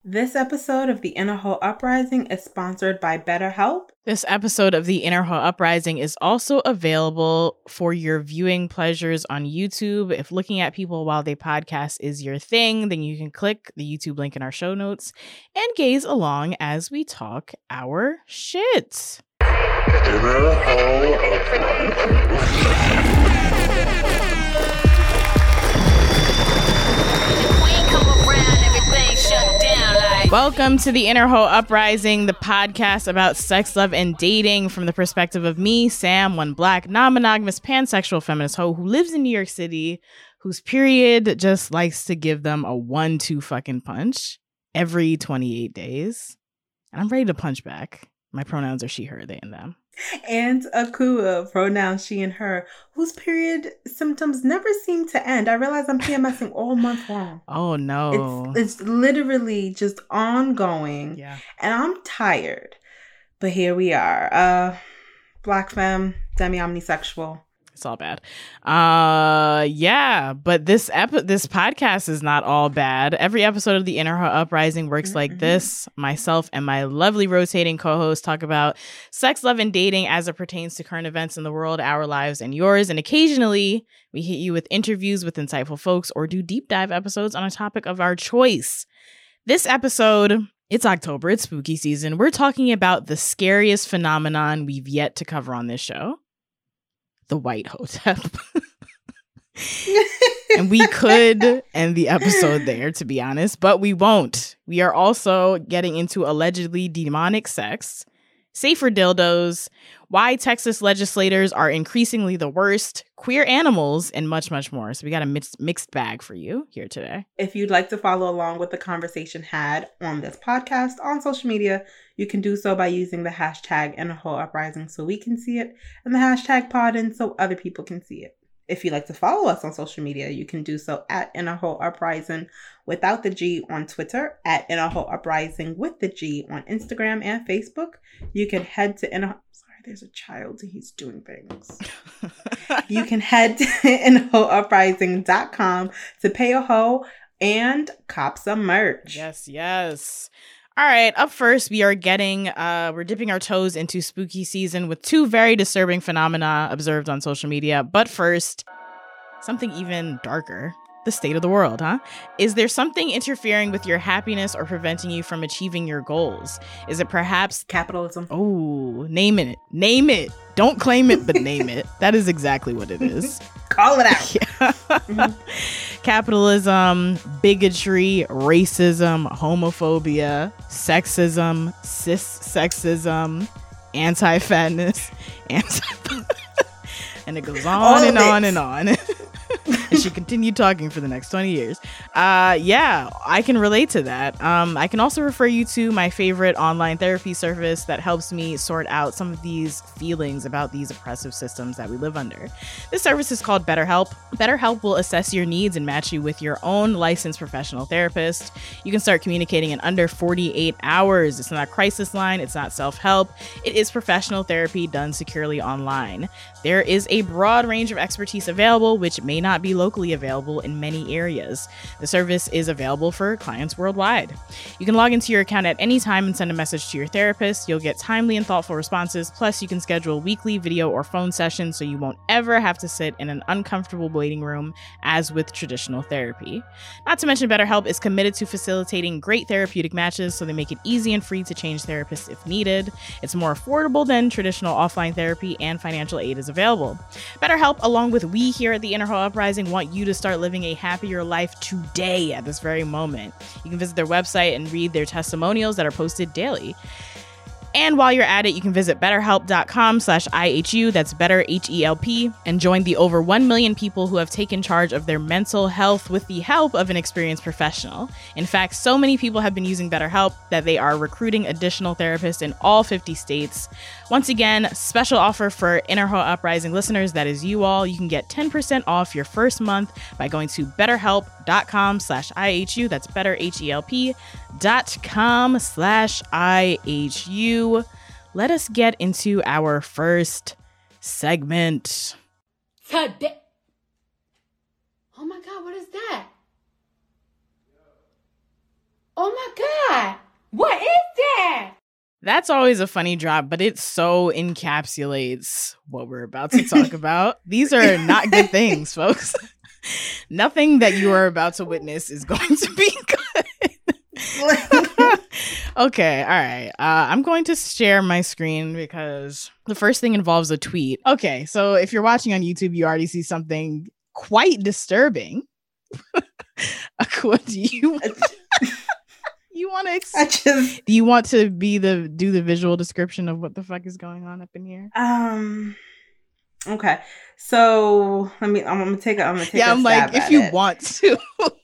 This episode of the Inner Hoe Uprising is sponsored by BetterHelp. This episode of the Inner Hoe Uprising is also available for your viewing pleasures on YouTube. If looking at people while they podcast is your thing, then you can click the YouTube link in our show notes and gaze along as we talk our shit. Inner Hoe Uprising. Welcome to the Inner Hoe Uprising, the podcast about sex, love, and dating from the perspective of me, Sam, one black, non-monogamous, pansexual feminist hoe who lives in New York City, whose period just likes to give them a 1-2 fucking punch every 28 days. And I'm ready to punch back. My pronouns are she, her, they, and them. And Akua, pronouns she and her, whose period symptoms never seem to end. I realize I'm PMSing all month long. Oh, no. It's literally just ongoing. Yeah. And I'm tired. But here we are. Black femme, demi-omnisexual. It's all bad. Yeah, but this podcast is not all bad. Every episode of the Inner Hoe Uprising works like this. Myself and my lovely rotating co-host talk about sex, love, and dating as it pertains to current events in the world, our lives, and yours. And occasionally, we hit you with interviews with insightful folks or do deep dive episodes on a topic of our choice. This episode, it's October, it's spooky season. We're talking about the scariest phenomenon we've yet to cover on this show. The White Hotep. And we could end the episode there, to be honest, but we won't. We are also getting into allegedly demonic sex, safer dildos, why Texas legislators are increasingly the worst, queer animals, and much, much more. So we got a mixed bag for you here today. If you'd like to follow along with the conversation had on this podcast on social media, you can do so by using the hashtag Inner Hoe Uprising so we can see it, and the hashtag Podden so other people can see it. If you'd like to follow us on social media, you can do so at Inner Hoe Uprising without the G on Twitter, at Inner Hoe Uprising with the G on Instagram and Facebook. You can head to there's a child and he's doing things. You can head to innerhoeuprising.com to pay a hoe and cop some merch. Yes. All right, up first, we're dipping our toes into spooky season with two very disturbing phenomena observed on social media. But first, something even darker. The state of the world, huh? Is there something interfering with your happiness or preventing you from achieving your goals? Is it perhaps capitalism? Oh, name it. Don't claim it, but name it. That is exactly what it is. Call it out. Yeah. Capitalism, bigotry, racism, homophobia, sexism, cis-sexism, anti-fatness, and it goes on and on and on. And she continued talking for the next 20 years. Yeah, I can relate to that. I can also refer you to my favorite online therapy service that helps me sort out some of these feelings about these oppressive systems that we live under. This service is called BetterHelp. BetterHelp will assess your needs and match you with your own licensed professional therapist. You can start communicating in under 48 hours. It's not a crisis line. It's not self-help. It is professional therapy done securely online. There is a broad range of expertise available, which may not be locally available in many areas. The service is available for clients worldwide. You can log into your account at any time and send a message to your therapist. You'll get timely and thoughtful responses. Plus, you can schedule weekly video or phone sessions so you won't ever have to sit in an uncomfortable waiting room as with traditional therapy. Not to mention, BetterHelp is committed to facilitating great therapeutic matches, so they make it easy and free to change therapists if needed. It's more affordable than traditional offline therapy, and financial aid is available. BetterHelp, along with we here at the Inner Hoe Uprising, want you to start living a happier life today at this very moment. You can visit their website and read their testimonials that are posted daily. And while you're at it, you can visit betterhelp.com/IHU, that's better HELP, and join the over 1 million people who have taken charge of their mental health with the help of an experienced professional. In fact, so many people have been using BetterHelp that they are recruiting additional therapists in all 50 states. Once again, special offer for Inner Hoe Uprising listeners, that is you all. You can get 10% off your first month by going to betterhelp.com/IHU, that's better HELP.com/IHU. Let us get into our first segment. Today. Oh my God, what is that? Oh my God. What is that? That's always a funny drop, but it so encapsulates what we're about to talk about. These are not good things, folks. Nothing that you are about to witness is going to be good. Okay, all right. I'm going to share my screen because the first thing involves a tweet. Okay, so if you're watching on YouTube, you already see something quite disturbing. What do you you want to do you want to do the visual description of what the fuck is going on up in here? Okay. So I'm gonna take I'm like if you want to.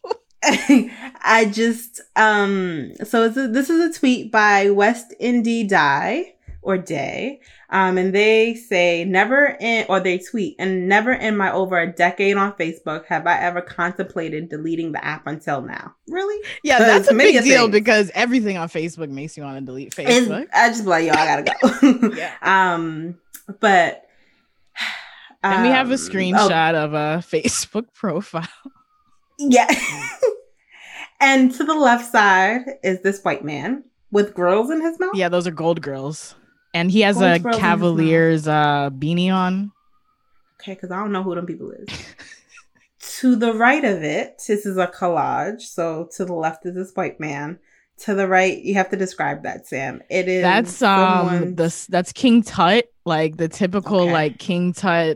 I just so this is a tweet by West Indie Die or Day. And they say they tweet, and never in my over a decade on Facebook have I ever contemplated deleting the app until now. Really? Yeah, that's a big deal because everything on Facebook makes you want to delete Facebook. I just be like, yo, I gotta go. Yeah. But and we have a screenshot of a Facebook profile. Yeah. And to the left side is this white man with grills in his mouth. Yeah, those are gold grills. And he has a Cavaliers beanie on. Okay, because I don't know who them people is. To the right of it, this is a collage. So to the left is this white man. To the right, you have to describe that, Sam. It is that's King Tut, like the typical like King Tut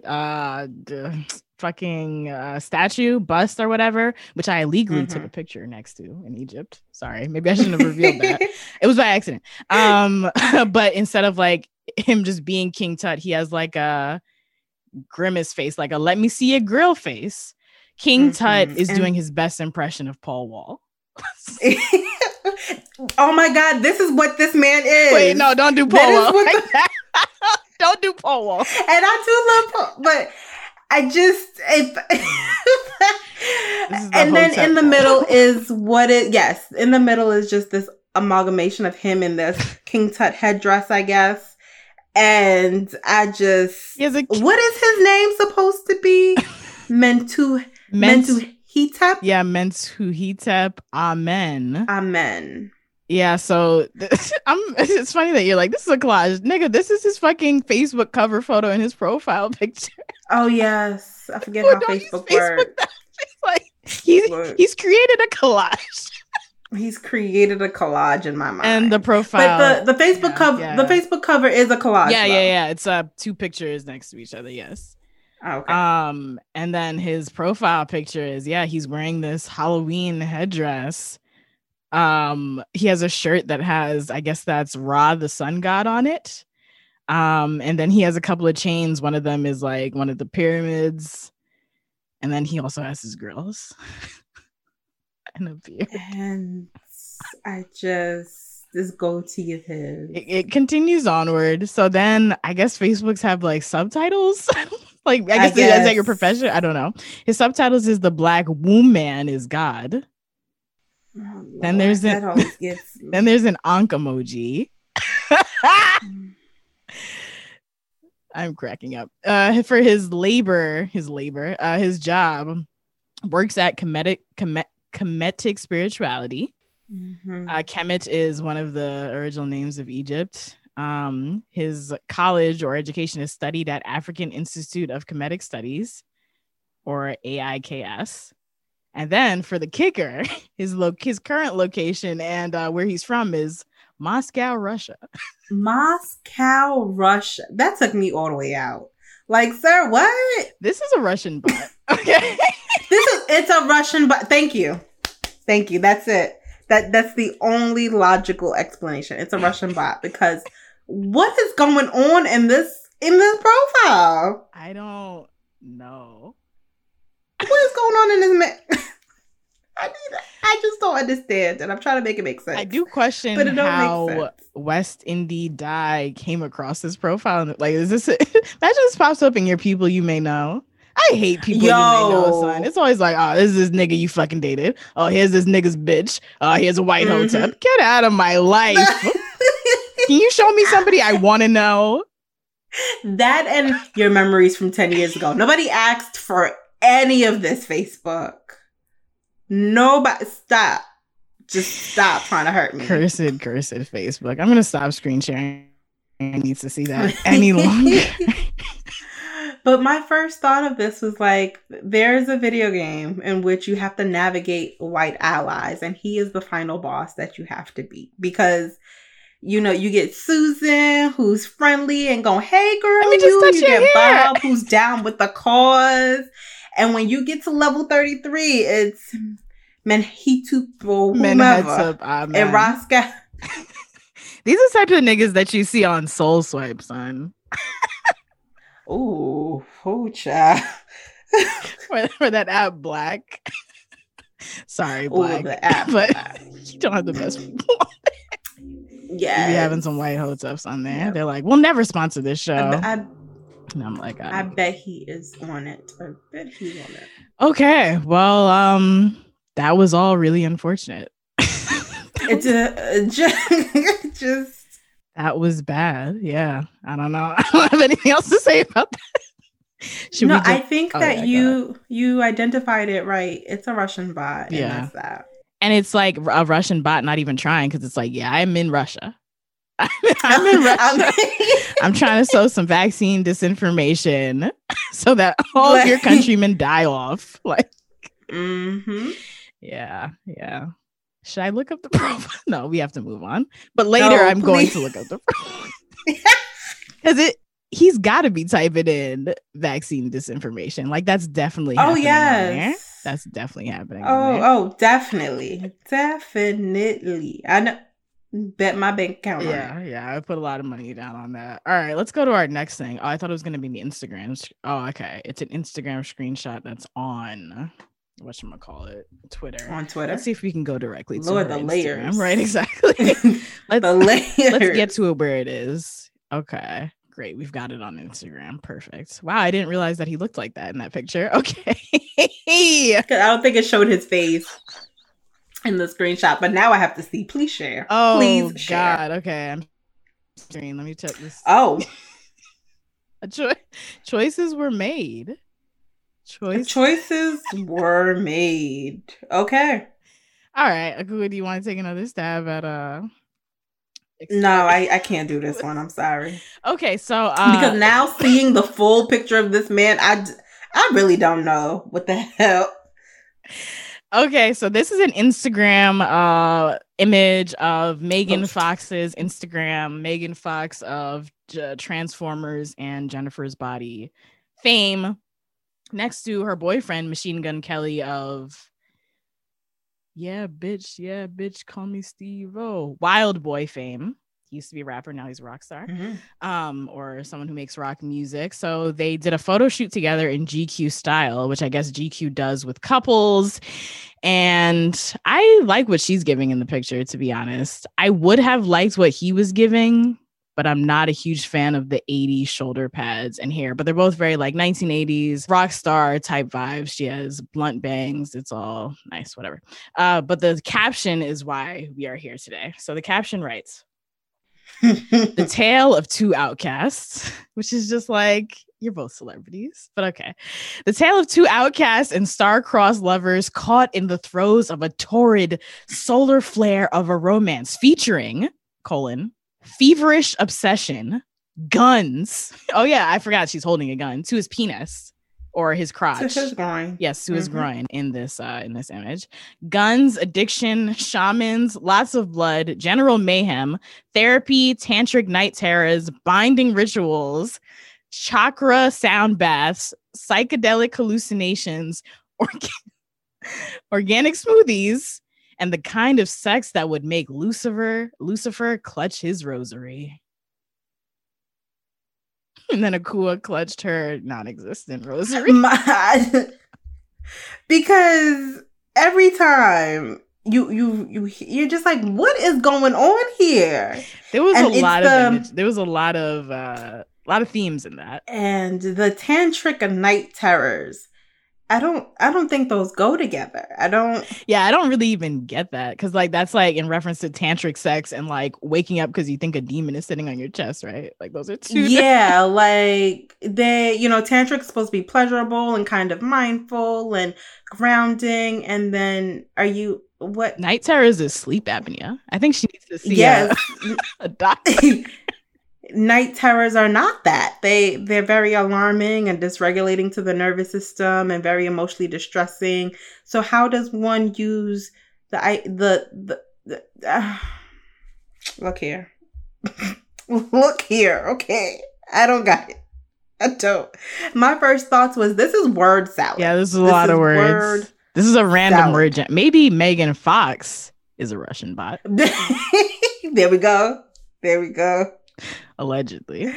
statue, bust or whatever, which I illegally took a picture next to in Egypt. Sorry, maybe I shouldn't have revealed that. It was by accident. But instead of like him just being King Tut, he has like a grimace face, like a let me see a grill face. King Tut is doing his best impression of Paul Wall. Oh my God, this is what this man is. Wait, no, don't do Paul Wall. Don't do Paul Wall. And I do love Paul, but I just and then in the middle is in the middle is just this amalgamation of him in this King Tut headdress, I guess. And I just what is his name supposed to be? Mentuhotep? Yeah, Mentuhotep. Amen. Yeah, so it's funny that you're like, this is a collage. Nigga, this is his fucking Facebook cover photo and his profile picture. Oh, yes. I forget how Facebook works. Like, he's created a collage. He's created a collage in my mind. And the profile. But the Facebook cover the Facebook cover is a collage. Yeah. It's two pictures next to each other, yes. Oh, okay. And then his profile picture is he's wearing this Halloween headdress. He has a shirt that has, I guess that's Ra, the sun god, on it. And then he has a couple of chains. One of them is like one of the pyramids. And then he also has his grills and a beard. And I just, this goatee of his. It continues onward. So then I guess Facebook's have like subtitles. Like, I guess is that your profession? I don't know. His subtitles is the Black Woman is God. Oh, then there's an Ankh emoji. I'm cracking up. For his job, works at Kemetic spirituality. Kemet is one of the original names of Egypt. His college or education is studied at African Institute of Kemetic Studies, or AIKS. And then for the kicker, his current location and where he's from is Moscow, Russia. Moscow, Russia. That took me all the way out. Like, sir, what? This is a Russian bot. Okay. It's a Russian bot. Thank you. That's it. That's the only logical explanation. It's a Russian bot because what is going on in this profile? I don't know. What is going on in this man? I just don't understand, and I'm trying to make it make sense. I do question how West Indie Die came across this profile. Like, is this imagine this pops up in your people you may know? I hate people you may know, son. It's always like, oh, this is this nigga you fucking dated. Oh, here's this nigga's bitch. Oh, here's a white hotep. Get out of my life. Can you show me somebody I want to know? That and your memories from 10 years ago. Nobody asked for any of this, Facebook. Nobody. Stop. Just stop trying to hurt me. Cursed Facebook. I'm gonna stop screen sharing. I need to see that any longer. But my first thought of this was like, there's a video game in which you have to navigate white allies, and he is the final boss that you have to beat. Because, you know, you get Susan, who's friendly and going, hey girl, you get Bob, who's down with the cause. And when you get to level 33, it's Menhitupo, whomever, and Roscoe. These are type of niggas that you see on Soul Swipe, son. Oh, child. for that app Black. Sorry, Black. The app but Black. You don't have the best people. Yeah. You be having some white hotups on there. Yep. They're like, we'll never sponsor this show. And I'm like, I bet he is on it. I bet he's on it. Okay. Well, that was all really unfortunate. It's just that was bad. Yeah. I don't know. I don't have anything else to say about that. I think that you identified it right. It's a Russian bot. Yeah. And that's that. And it's like a Russian bot not even trying, because it's like, yeah, I'm in Russia. I'm in Russia. I'm trying to sow some vaccine disinformation so that all of your countrymen die off. Like, yeah. Should I look up the profile? No, we have to move on. But later, I'm going to look up the profile. Because he's got to be typing in vaccine disinformation. Like, that's definitely happening. Oh, yes. That's definitely happening. Oh, definitely. Definitely. I know. Bet my bank account. Yeah. I put a lot of money down on that. All right, let's go to our next thing. Oh, I thought it was going to be the Instagram. Oh, okay. It's an Instagram screenshot that's on whatchamacallit, Twitter. On Twitter. Let's see if we can go directly to the Instagram. layers. Right, exactly. The layers. Let's get to it where it is. Okay. Great. We've got it on Instagram. Perfect. Wow. I didn't realize that he looked like that in that picture. Okay. I don't think it showed his face in the screenshot, but now I have to see. Please share. Oh, please share. God. Okay. I'm streaming. Let me check this. Oh. Choices were made. Choices were made. Okay. All right. Akua, do you want to take another stab at No, I can't do this one. I'm sorry. Okay, so because now seeing the full picture of this man, I really don't know what the hell. Okay, so this is an Instagram image of Megan Fox's Instagram. Megan Fox of Transformers and Jennifer's Body fame, next to her boyfriend Machine Gun Kelly of Yeah, bitch, call me Steve-O. Wild Boy fame. He used to be a rapper, now he's a rock star. Or someone who makes rock music. So they did a photo shoot together in GQ style, which I guess GQ does with couples. And I like what she's giving in the picture, to be honest. I would have liked what he was giving, but I'm not a huge fan of the 80s shoulder pads and hair. But they're both very like 1980s rock star type vibes. She has blunt bangs. It's all nice, whatever. But the caption is why we are here today. So the caption writes, "The tale of two outcasts," which is just like, you're both celebrities, but okay. "The tale of two outcasts and star-crossed lovers caught in the throes of a torrid solar flare of a romance featuring, feverish obsession, guns." Oh yeah, I forgot she's holding a gun to his penis or his crotch. To his groin. Yes, to his groin in this image. "Guns, addiction, shamans, lots of blood, general mayhem, therapy, tantric night terrors, binding rituals, chakra sound baths, psychedelic hallucinations, organic smoothies, and the kind of sex that would make Lucifer clutch his rosary." And then Akua clutched her non-existent rosary. Because every time you're just like, what is going on here? There was a lot of themes in that. And the tantric night terrors. I don't think those go together. I don't really even get that, because like that's like in reference to tantric sex and like waking up because you think a demon is sitting on your chest, right? Like those are two. Yeah, like they, tantric's supposed to be pleasurable and kind of mindful and grounding, and then are you what? Night terrors is sleep apnea. I think she needs to see a doctor. Night terrors are not that. They're very alarming and dysregulating to the nervous system and very emotionally distressing. So how does one use look here. Look here. Okay. I don't got it. I don't. My first thoughts was, this is word salad. Yeah, this is a lot of words. This is a random word. Maybe Megan Fox is a Russian bot. There we go. Allegedly.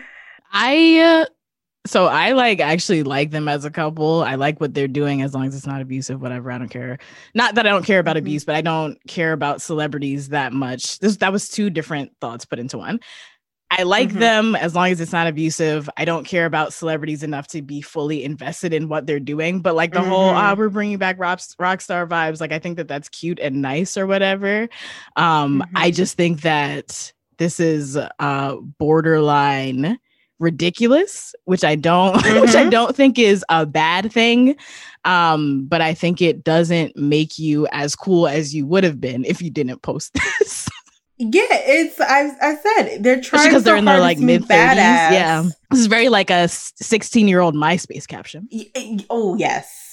So I actually like them as a couple. I like what they're doing as long as it's not abusive, whatever. I don't care. Not that I don't care about abuse, but I don't care about celebrities that much. That was two different thoughts put into one. I like them as long as it's not abusive. I don't care about celebrities enough to be fully invested in what they're doing. But like the whole, we're bringing back rock star vibes. Like, I think that that's cute and nice or whatever. I just think that this is borderline ridiculous, which I don't think is a bad thing. But I think it doesn't make you as cool as you would have been if you didn't post this. Yeah, it's I said they're trying because they're in their like mid 30s. Badass. Yeah, this is very like a 16-year-old MySpace caption. Oh yes.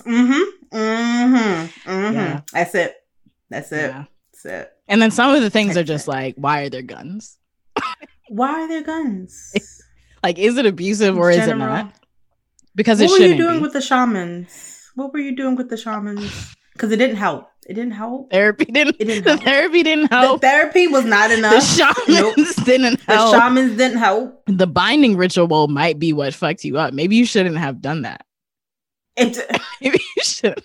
Yeah. That's it. Yeah. That's it. And then some of the things are just like, why are there guns? Why are there guns? Like, is it abusive or is it not? Because it shouldn't. What were you doing be. with the shamans? What were you doing with the shamans? Because it didn't help. It didn't help. Therapy didn't help. Therapy didn't help. The therapy was not enough. The shamans didn't help. The shamans didn't help. The binding ritual might be what fucked you up. Maybe you shouldn't have done that. Maybe you shouldn't.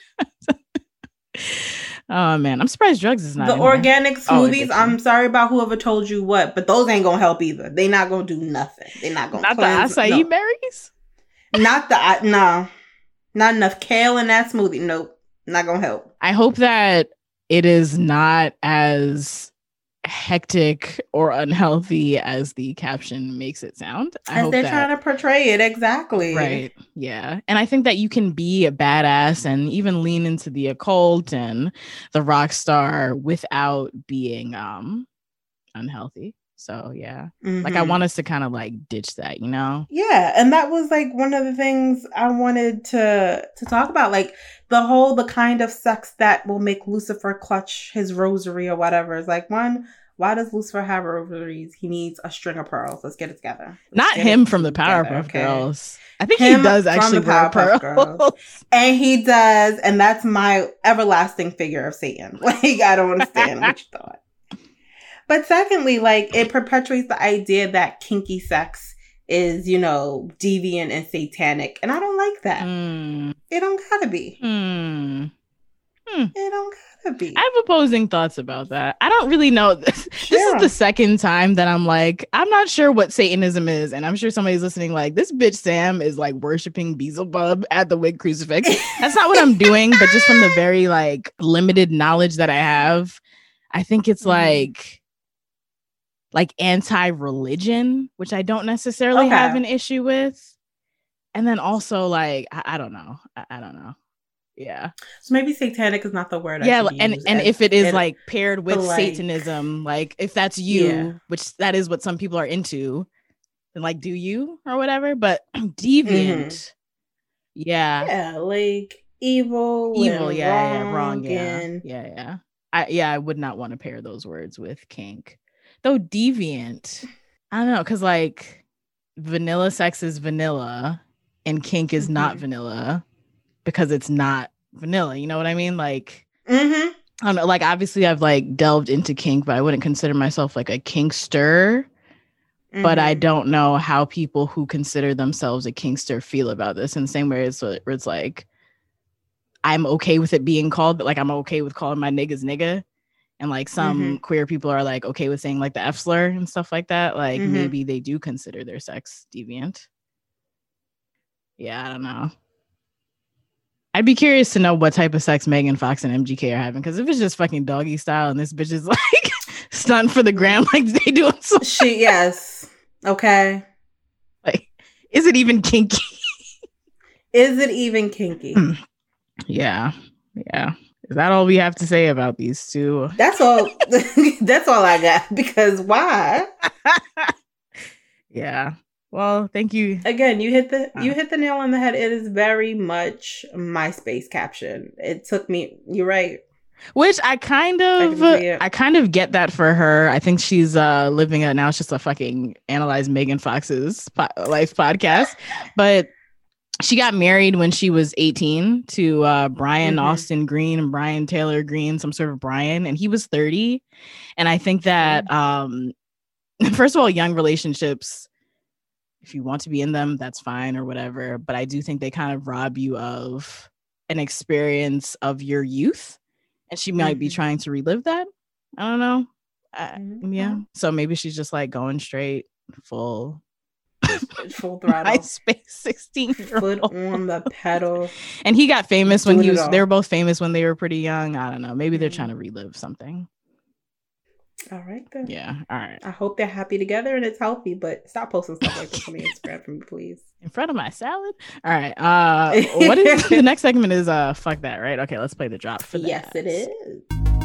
Oh man, I'm surprised drugs is not the in organic smoothies. I'm sorry about whoever told you what, but those ain't gonna help either. They not gonna do nothing. They not gonna. Not cleanse. The acai berries. Not enough kale in that smoothie. Nope, not gonna help. I hope that it is not as hectic or unhealthy as the caption makes it sound. As they're trying to portray it, exactly. Right. Yeah. And I think that you can be a badass and even lean into the occult and the rock star without being unhealthy. So yeah, like I want us to kind of like ditch that, you know? Yeah, and that was like one of the things I wanted to talk about, like the kind of sex that will make Lucifer clutch his rosary or whatever. It's like, one, why does Lucifer have rosaries? He needs a string of pearls. Let's get it together. Not him from the Powerpuff Girls. I think he does actually wear pearls. And he does, and that's my everlasting figure of Satan. Like, I don't understand what you thought. But secondly, like, it perpetuates the idea that kinky sex is, deviant and satanic. And I don't like that. It don't gotta be. It don't gotta be. I have opposing thoughts about that. I don't really know. This is the second time that I'm like, I'm not sure what Satanism is. And I'm sure somebody's listening like, this bitch Sam is like worshiping Beelzebub at the wig crucifix. That's not what I'm doing. But just from the very like limited knowledge that I have, I think it's like anti-religion, which I don't necessarily have an issue with. And then also like, I don't know. I don't know. Yeah. So maybe satanic is not the word. Yeah. And if it is like paired with Satanism, like if that's you, which that is what some people are into, then like, do you or whatever, but deviant. Yeah. Yeah. Like evil. Yeah. Wrong. Yeah. I would not want to pair those words with kink. Though deviant, I don't know, because like vanilla sex is vanilla and kink is not vanilla because it's not vanilla. You know what I mean? Like, I don't know. Like, obviously, I've like delved into kink, but I wouldn't consider myself like a kinkster. But I don't know how people who consider themselves a kinkster feel about this. In the same way, where it's like, I'm okay with it being called, but like I'm okay with calling my niggas nigga. And like some queer people are like okay with saying like the F slur and stuff like that. Like maybe they do consider their sex deviant. Yeah, I don't know. I'd be curious to know what type of sex Megan Fox and MGK are having. Because if it's just fucking doggy style and this bitch is like stunting for the gram like they do. Yes. Okay. Like, is it even kinky? Is it even kinky? Yeah. Is that all we have to say about these two? That's all. That's all I got. Because why? Yeah. Well, thank you. Again, you hit the nail on the head. It is very much MySpace caption. It took me. You're right. Which I kind of get that for her. I think she's living it now. It's just a fucking analyze Megan Fox's life podcast, but she got married when she was 18 to Brian Austin Green and Brian Taylor Green, some sort of Brian, and he was 30. And I think that first of all, young relationships, if you want to be in them, that's fine or whatever. But I do think they kind of rob you of an experience of your youth. And she might be trying to relive that. I don't know. Yeah. So maybe she's just like going straight full throttle. MySpace 16 foot on the pedal. And he got famous when they were both famous when they were pretty young. I don't know. Maybe they're trying to relive something. All right then. Yeah. All right. I hope they're happy together and it's healthy, but stop posting stuff like this on the Instagram for me, please. In front of my salad? All right. What is the next segment is fuck that, right? Okay, let's play the drop for that. Yes, it is.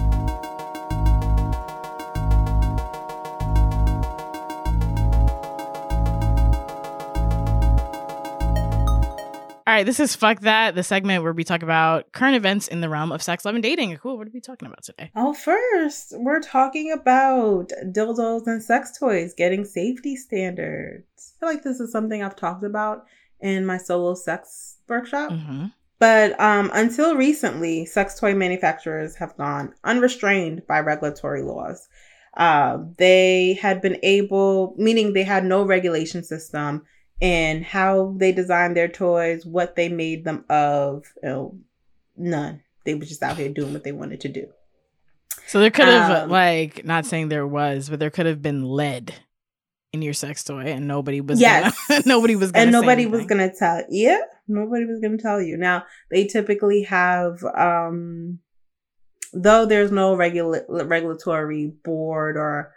All right, this is Fuck That, the segment where we talk about current events in the realm of sex, love, and dating. Cool, what are we talking about today? Oh, first, we're talking about dildos and sex toys getting safety standards. I feel like this is something I've talked about in my solo sex workshop. But until recently, sex toy manufacturers have gone unrestrained by regulatory laws. They had been meaning they had no regulation system in how they designed their toys, what they made them of, none. They were just out here doing what they wanted to do. So there could have, not saying there was, but there could have been lead in your sex toy, and nobody was gonna nobody was gonna tell. Yeah, nobody was gonna tell you. Now they typically have, though there's no regulatory board or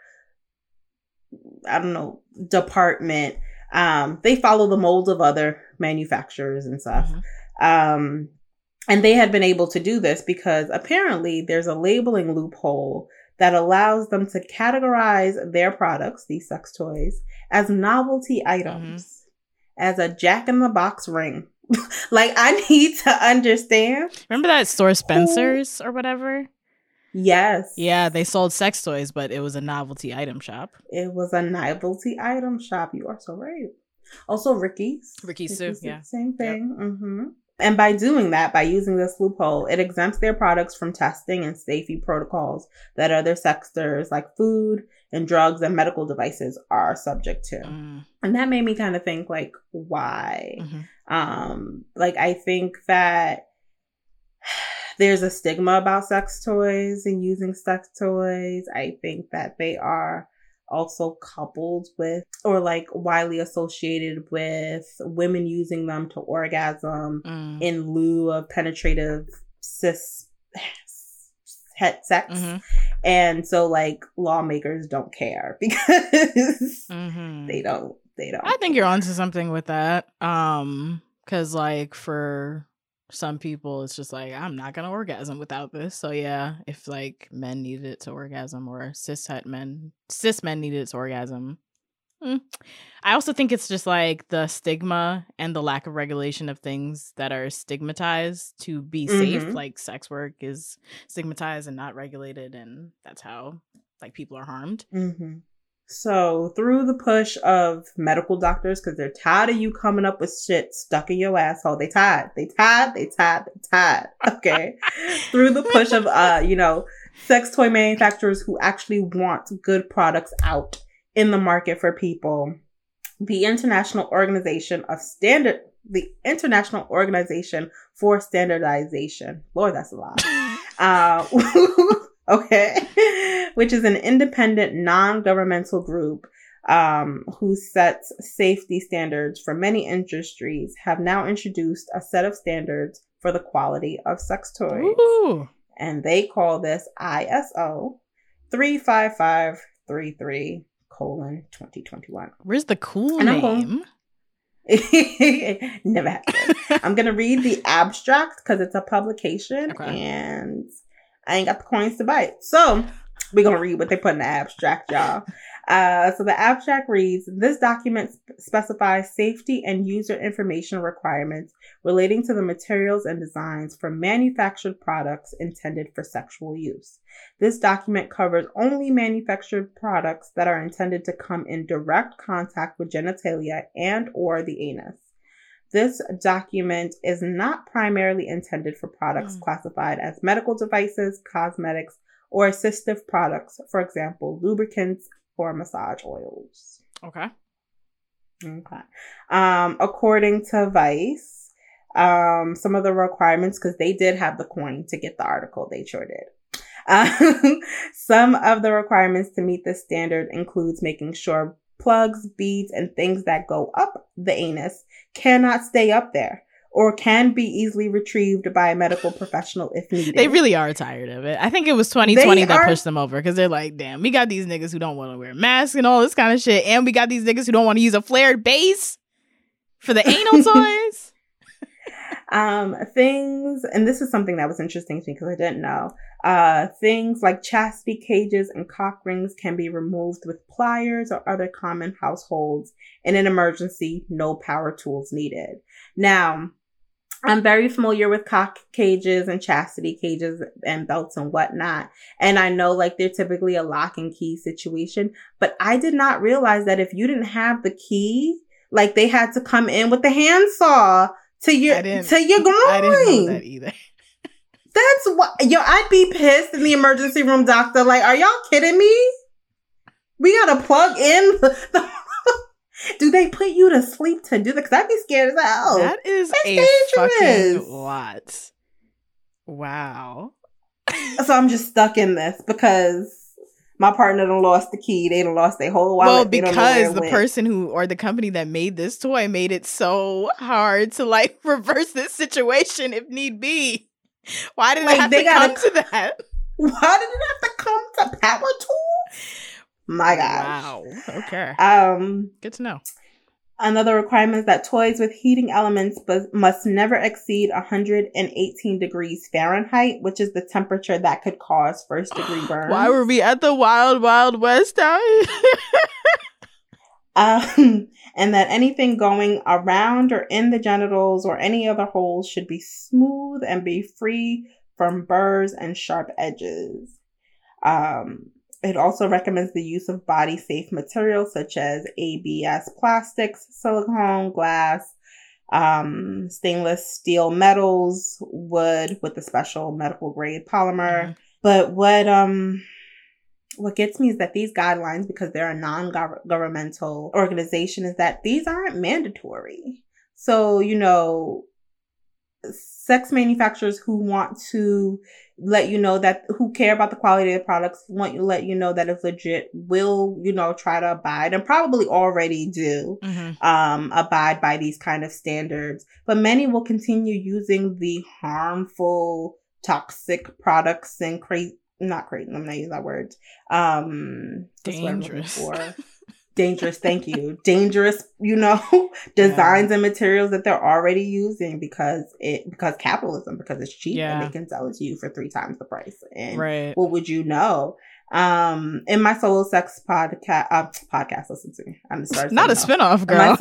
I don't know department. They follow the molds of other manufacturers and stuff. And they had been able to do this because apparently there's a labeling loophole that allows them to categorize their products, these sex toys, as novelty items, as a Jack-in-the-Box ring. Like, I need to understand. Remember that store Spencer's or whatever? Yes. Yeah, they sold sex toys, but it was a novelty item shop. It was a novelty item shop. You are so right. Also, Ricky's too. Yeah. Same thing. Yep. And by doing that, by using this loophole, it exempts their products from testing and safety protocols that other sectors like food and drugs and medical devices are subject to. And that made me kind of think, like, why? I think that there's a stigma about sex toys and using sex toys. I think that they are also coupled with or widely associated with women using them to orgasm in lieu of penetrative cis het sex. And so lawmakers don't care because they don't. I think you're onto something with that. 'Cause for some people it's just I'm not gonna orgasm without this. So yeah, if men needed it to orgasm or cis men needed it to orgasm. I also think it's just the stigma and the lack of regulation of things that are stigmatized to be safe. Sex work is stigmatized and not regulated, and that's how people are harmed. So through the push of medical doctors, because they're tired of you coming up with shit stuck in your asshole. They tired. Okay. Through the push of, sex toy manufacturers who actually want good products out in the market for people. The International Organization for Standardization. Lord, that's a lot. Okay. Which is an independent, non-governmental group who sets safety standards for many industries, have now introduced a set of standards for the quality of sex toys. Ooh. And they call this ISO 35533:2021. Where's the cool name? Never happened. I'm going to read the abstract because it's a publication and I ain't got the coins to buy it. So we're going to read what they put in the abstract, y'all. So the abstract reads, this document specifies safety and user information requirements relating to the materials and designs for manufactured products intended for sexual use. This document covers only manufactured products that are intended to come in direct contact with genitalia and or the anus. This document is not primarily intended for products classified as medical devices, cosmetics, or assistive products, for example, lubricants, or massage oils. Okay. According to Vice, some of the requirements, because they did have the coin to get the article, they sure did. Some of the requirements to meet this standard includes making sure plugs, beads, and things that go up the anus cannot stay up there, or can be easily retrieved by a medical professional if needed. They really are tired of it. I think it was 2020 that pushed them over because they're like, damn, we got these niggas who don't want to wear masks and all this kind of shit. And we got these niggas who don't want to use a flared base for the anal toys. Things, and this is something that was interesting to me because I didn't know. Things like chastity cages and cock rings can be removed with pliers or other common households. In an emergency, no power tools needed. Now, I'm very familiar with cock cages and chastity cages and belts and whatnot. And I know like they're typically a lock and key situation, but I did not realize that if you didn't have the key, like they had to come in with the handsaw to your groin. I didn't know that either. That's what, I'd be pissed in the emergency room, doctor. Like, are y'all kidding me? We gotta plug in the do they put you to sleep to do that? Because I'd be scared as hell. That is a fucking lot. Wow. So I'm just stuck in this because my partner done lost the key. They done lost their whole wallet. Well, because the person who, or the company that made this toy made it so hard to like reverse this situation if need be. Why did it have to come to that? Why did it have to come to power tools? My gosh. Wow. Okay. Good to know. Another requirement is that toys with heating elements must never exceed 118 degrees Fahrenheit, which is the temperature that could cause first-degree burns. Why were we at the Wild Wild West out here? And that anything going around or in the genitals or any other holes should be smooth and be free from burrs and sharp edges. It also recommends the use of body-safe materials such as ABS plastics, silicone, glass, stainless steel metals, wood with a special medical grade polymer. Mm-hmm. But what gets me is that these guidelines, because they're a non-governmental organization, is that these aren't mandatory. So, sex manufacturers who want to let you know that, who care about the quality of the products, want you to let you know that it's legit, will, try to abide and probably already do, abide by these kind of standards. But many will continue using the harmful, toxic products and not crazy, I'm not using that word. Dangerous. Dangerous, thank you. Dangerous, designs and materials that they're already using because capitalism, because it's cheap and they can sell it to you for 3 times the price. And what would you know? In my Solo Sex podcast, listen to me. I'm starting not a spinoff, girl.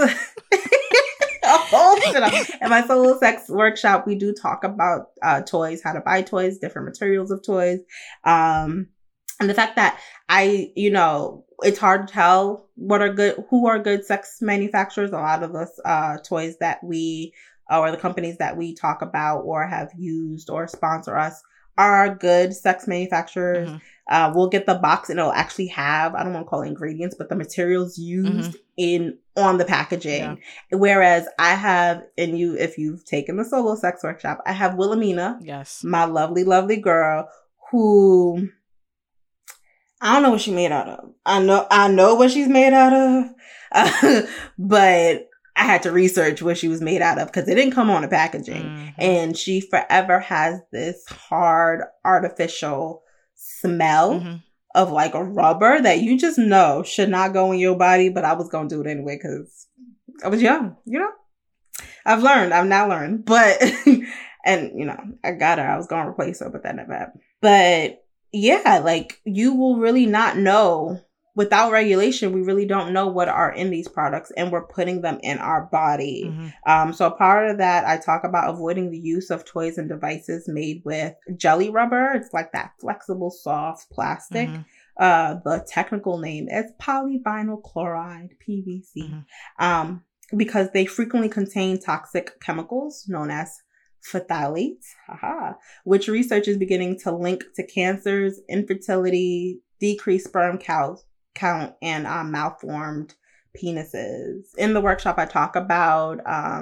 In my Solo Sex workshop, we do talk about toys, how to buy toys, different materials of toys. And the fact that it's hard to tell who are good sex manufacturers. A lot of us, toys that we, or the companies that we talk about or have used or sponsor us are good sex manufacturers. Mm-hmm. We'll get the box and it'll actually have, I don't want to call it ingredients, but the materials used on the packaging. Yeah. Whereas I have, if you've taken the Solo Sex workshop, I have Wilhelmina, yes, my lovely, lovely girl, who I don't know what she's made out of. I know what she's made out of, but I had to research what she was made out of because it didn't come on the packaging. Mm-hmm. And she forever has this hard, artificial smell of like a rubber that you just know should not go in your body. But I was going to do it anyway because I was young, you know? I've now learned, but, and, you know, I got her. I was going to replace her, but that never happened. But yeah, like you will really not know. Without regulation, we really don't know what are in these products, and we're putting them in our body. So a part of that, I talk about avoiding the use of toys and devices made with jelly rubber. It's like that flexible, soft plastic. The technical name is polyvinyl chloride, PVC, because they frequently contain toxic chemicals known as phthalates, which research is beginning to link to cancers, infertility, decreased sperm count, and malformed penises. In the workshop, I talk about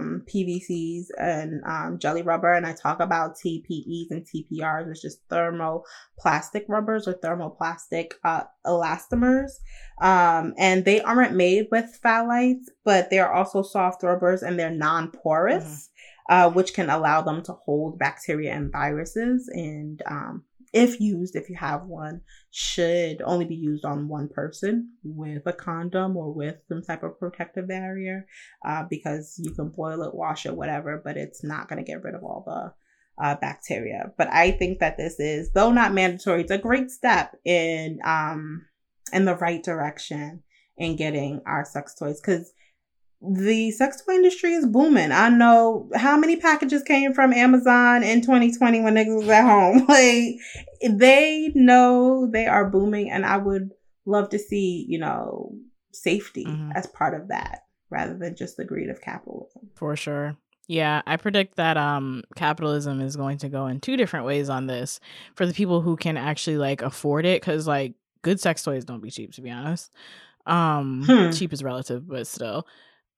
PVCs and jelly rubber, and I talk about TPEs and TPRs, which is thermoplastic rubbers or thermoplastic elastomers. And they aren't made with phthalates, but they're also soft rubbers, and they're non-porous, which can allow them to hold bacteria and viruses. And if you have one, should only be used on one person with a condom or with some type of protective barrier, because you can boil it, wash it, whatever, but it's not going to get rid of all the bacteria. But I think that this is, though not mandatory, it's a great step in the right direction in getting our sex toys, because the sex toy industry is booming. I know how many packages came from Amazon in 2020 when niggas was at home. Like, they know they are booming, and I would love to see, you know, safety as part of that rather than just the greed of capitalism. For sure. Yeah, I predict that capitalism is going to go in two different ways on this for the people who can actually like afford it, because like good sex toys don't be cheap, to be honest. Cheap is relative, but still.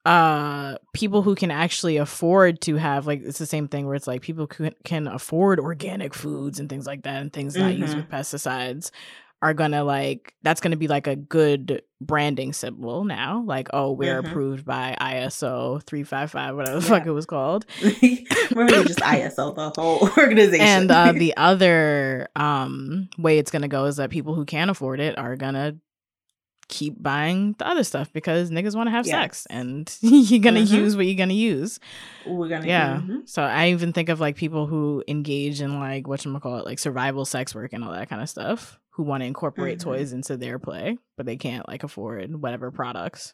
People who can actually afford to have, like, it's the same thing where it's like people can afford organic foods and things like that, and things not used with pesticides are gonna, like, that's gonna be like a good branding symbol now, like, oh, we're approved by ISO 355, whatever the fuck it was called. We're really just ISO, the whole organization. And the other way it's gonna go is that people who can't afford it are gonna keep buying the other stuff because niggas want to have sex, and you're gonna use what you're gonna use. So I even think of like people who engage in like whatchamacallit, like survival sex work and all that kind of stuff, who want to incorporate toys into their play, but they can't like afford whatever products.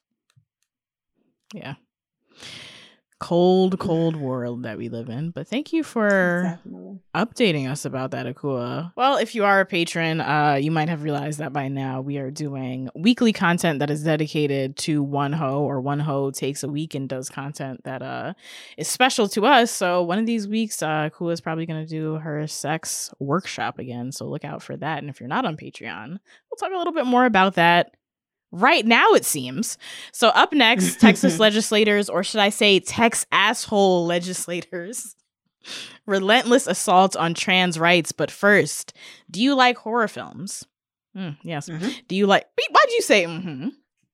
Cold world that we live in. But thank you for updating us about that, Akua. Well, if you are a patron, you might have realized that by now we are doing weekly content that is dedicated to one hoe, or one hoe takes a week and does content that is special to us. So one of these weeks, Akua is probably going to do her sex workshop again. So look out for that. And if you're not on Patreon, we'll talk a little bit more about that right now, it seems. So up next, Texas legislators, or should I say Tex asshole legislators, relentless assault on trans rights. But first, do you like horror films? Yes. Do you like... Why'd you say I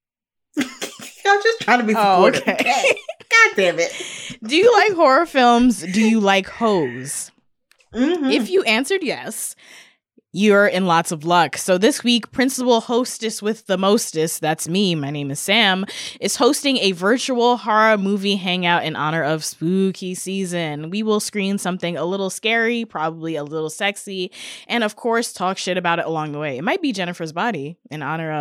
was just trying to be supportive. Oh, okay. God damn it. Do you like horror films? Do you like hoes? If you answered yes, you're in lots of luck. So this week, Principal Hostess with the Mostest, that's me, my name is Sam, is hosting a virtual horror movie hangout in honor of spooky season. We will screen something a little scary, probably a little sexy, and of course, talk shit about it along the way. It might be Jennifer's Body in honor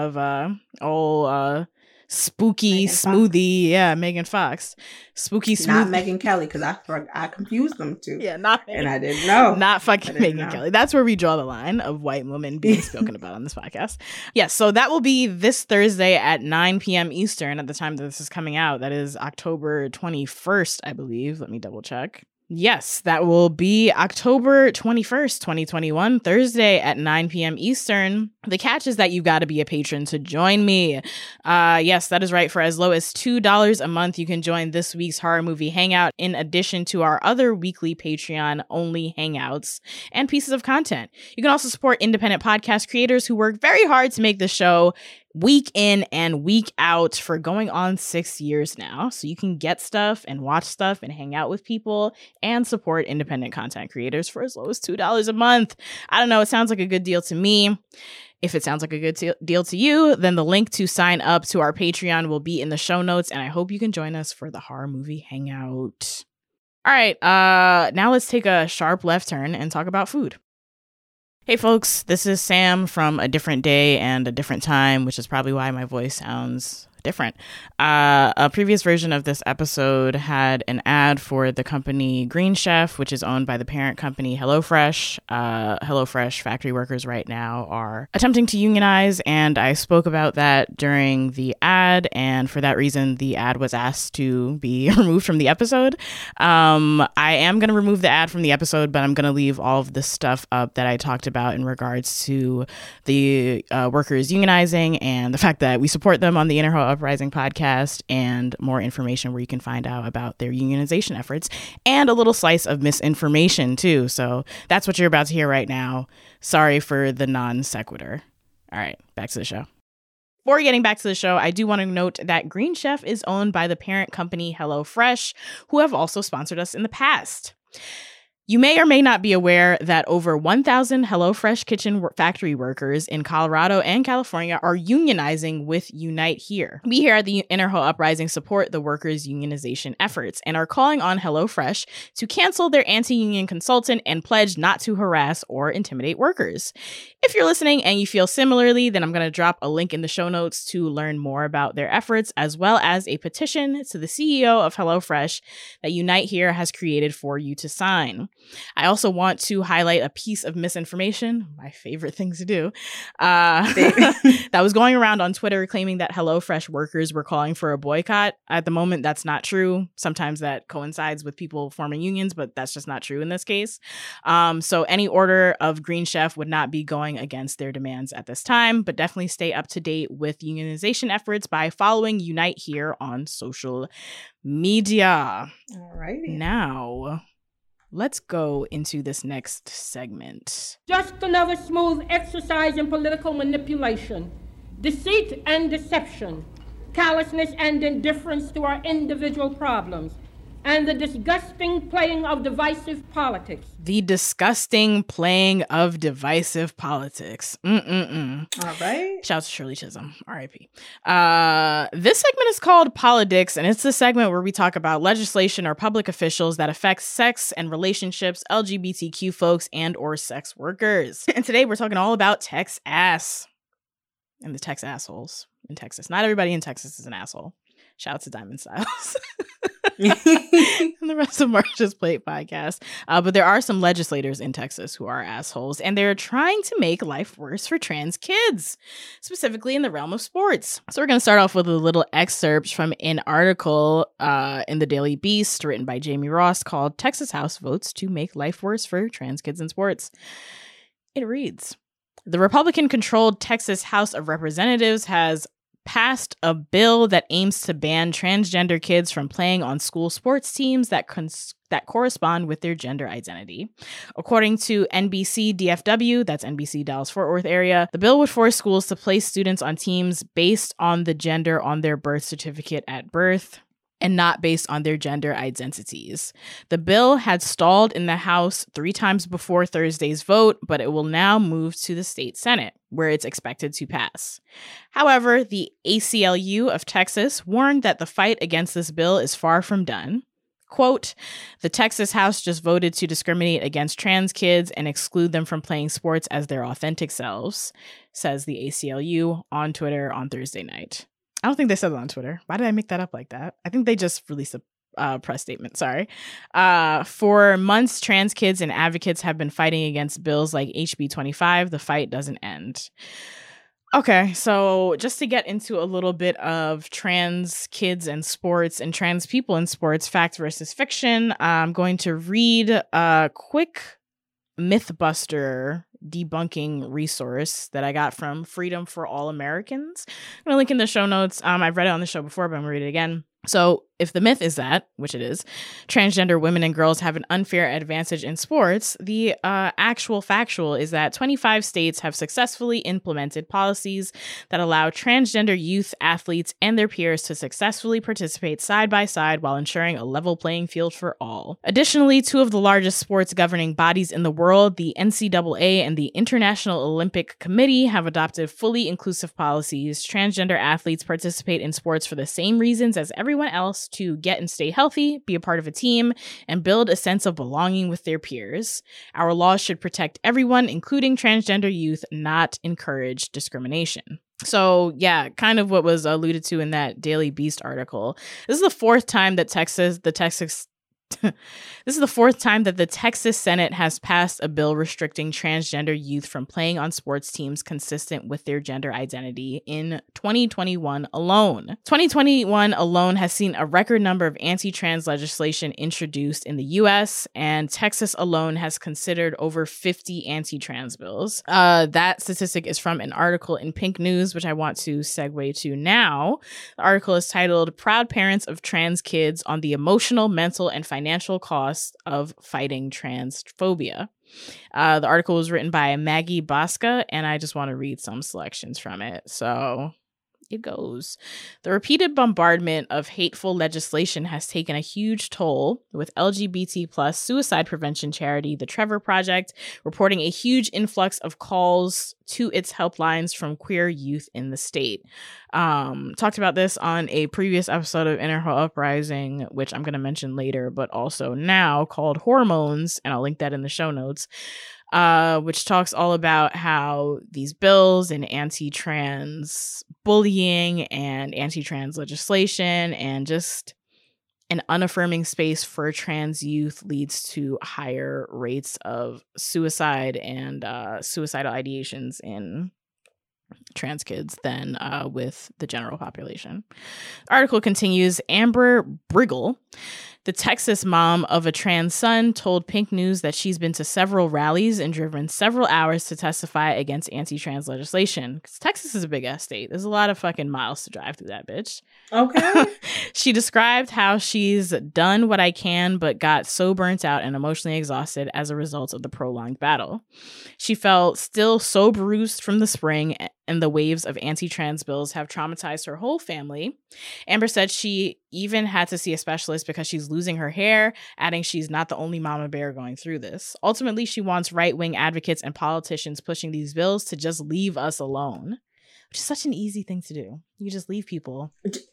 of spooky smoothie. Yeah, Megan Fox. Spooky smoothie. Not Megan Kelly, because I confused them too. Yeah, not Megan. And I didn't know. Not fucking Megan Kelly. That's where we draw the line of white women being spoken about on this podcast. Yes, so that will be this Thursday at 9 p.m. Eastern at the time that this is coming out. That is October 21st, I believe. Let me double check. Yes, that will be October 21st, 2021, Thursday at 9 p.m. Eastern. The catch is that you got to be a patron to join me. Yes, that is right. For as low as $2 a month, you can join this week's horror movie hangout in addition to our other weekly Patreon-only hangouts and pieces of content. You can also support independent podcast creators who work very hard to make the show week in and week out for going on 6 years now. So you can get stuff and watch stuff and hang out with people and support independent content creators for as low as $2 a month. I don't know. It sounds like a good deal to me. If it sounds like a good deal to you, then the link to sign up to our Patreon will be in the show notes, and I hope you can join us for the horror movie hangout. All right, now let's take a sharp left turn and talk about food. Hey folks, this is Sam from a different day and a different time, which is probably why my voice sounds different. A previous version of this episode had an ad for the company Green Chef, which is owned by the parent company HelloFresh. HelloFresh factory workers right now are attempting to unionize, and I spoke about that during the ad, and for that reason, the ad was asked to be removed from the episode. I am going to remove the ad from the episode, but I'm going to leave all of the stuff up that I talked about in regards to the workers unionizing and the fact that we support them on the Inner Ho Uprising podcast, and more information where you can find out about their unionization efforts, and a little slice of misinformation too. So that's what you're about to hear right now. Sorry for the non sequitur. All right, back to the show. Before getting back to the show, I do want to note that Green Chef is owned by the parent company HelloFresh, who have also sponsored us in the past. You may or may not be aware that over 1,000 HelloFresh kitchen factory workers in Colorado and California are unionizing with Unite Here. We here at the Inner Ho Uprising support the workers' unionization efforts and are calling on HelloFresh to cancel their anti-union consultant and pledge not to harass or intimidate workers. If you're listening and you feel similarly, then I'm going to drop a link in the show notes to learn more about their efforts, as well as a petition to the CEO of HelloFresh that Unite Here has created for you to sign. I also want to highlight a piece of misinformation, my favorite thing to do, that was going around on Twitter claiming that HelloFresh workers were calling for a boycott. At the moment, that's not true. Sometimes that coincides with people forming unions, but that's just not true in this case. So any order of Green Chef would not be going against their demands at this time, but definitely stay up to date with unionization efforts by following Unite Here on social media. All righty. Now, let's go into this next segment. Just another smooth exercise in political manipulation, deceit and deception, callousness and indifference to our individual problems, and the disgusting playing of divisive politics. The disgusting playing of divisive politics. All right. Shout out to Shirley Chisholm, R.I.P. This segment is called Politics, and it's the segment where we talk about legislation or public officials that affect sex and relationships, LGBTQ folks, and or sex workers. And today we're talking all about Texas and the Tex assholes in Texas. Not everybody in Texas is an asshole. Shout out to Diamond Styles. And the rest of Marsha's Plate podcast. But there are some legislators in Texas who are assholes, and they're trying to make life worse for trans kids, specifically in the realm of sports. So we're going to start off with a little excerpt from an article in the Daily Beast written by Jamie Ross called Texas House Votes to Make Life Worse for Trans Kids in Sports. It reads, the Republican-controlled Texas House of Representatives has passed a bill that aims to ban transgender kids from playing on school sports teams that correspond with their gender identity. According to NBC DFW, that's NBC Dallas-Fort Worth area, the bill would force schools to place students on teams based on the gender on their birth certificate at birth, and not based on their gender identities. The bill had stalled in the House 3 times before Thursday's vote, but it will now move to the state Senate, where it's expected to pass. However, the ACLU of Texas warned that the fight against this bill is far from done. Quote, the Texas House just voted to discriminate against trans kids and exclude them from playing sports as their authentic selves, says the ACLU on Twitter on Thursday night. I don't think they said it on Twitter. Why did I make that up like that? I think they just released a press statement. Sorry. For months, trans kids and advocates have been fighting against bills like HB 25. The fight doesn't end. Okay, so just to get into a little bit of trans kids and sports and trans people in sports, fact versus fiction, I'm going to read a quick Mythbuster debunking resource that I got from Freedom for All Americans. I'm going to link in the show notes. I've read it on the show before, but I'm going to read it again. So If the myth is that, which it is, transgender women and girls have an unfair advantage in sports, the actual factual is that 25 states have successfully implemented policies that allow transgender youth athletes and their peers to successfully participate side by side while ensuring a level playing field for all. Additionally, two of the largest sports governing bodies in the world, the NCAA and the International Olympic Committee, have adopted fully inclusive policies. Transgender athletes participate in sports for the same reasons as everyone else, to get and stay healthy, be a part of a team, and build a sense of belonging with their peers. Our laws should protect everyone, including transgender youth, not encourage discrimination. So, yeah, kind of what was alluded to in that Daily Beast article. This is the fourth time that the Texas Senate has passed a bill restricting transgender youth from playing on sports teams consistent with their gender identity in 2021 alone. 2021 alone has seen a record number of anti-trans legislation introduced in the U.S., and Texas alone has considered over 50 anti-trans bills. That statistic is from an article in Pink News, which I want to segue to now. The article is titled "Proud Parents of Trans Kids on the Emotional, Mental, and Financial Cost of Fighting Transphobia." The article was written by Maggie Bosca, and I just want to read some selections from it. So it goes. The repeated bombardment of hateful legislation has taken a huge toll, with LGBT plus suicide prevention charity, the Trevor Project, reporting a huge influx of calls to its helplines from queer youth in the state. Talked about this on a previous episode of Inner Ho Uprising, which I'm going to mention later, but also now, called Hormones, and I'll link that in the show notes. Which talks all about how these bills and anti-trans bullying and anti-trans legislation and just an unaffirming space for trans youth leads to higher rates of suicide and suicidal ideations in trans kids than with the general population. The article continues. Amber Briggle, the Texas mom of a trans son, told Pink News that she's been to several rallies and driven several hours to testify against anti-trans legislation. Because Texas is a big-ass state. There's a lot of fucking miles to drive through that bitch. Okay. She described how she's done what I can, but got so burnt out and emotionally exhausted as a result of the prolonged battle. She felt still so bruised from the spring, and the waves of anti-trans bills have traumatized her whole family. Amber said she even had to see a specialist because she's losing her hair, adding she's not the only mama bear going through this. Ultimately, she wants right-wing advocates and politicians pushing these bills to just leave us alone, which is such an easy thing to do. You just leave people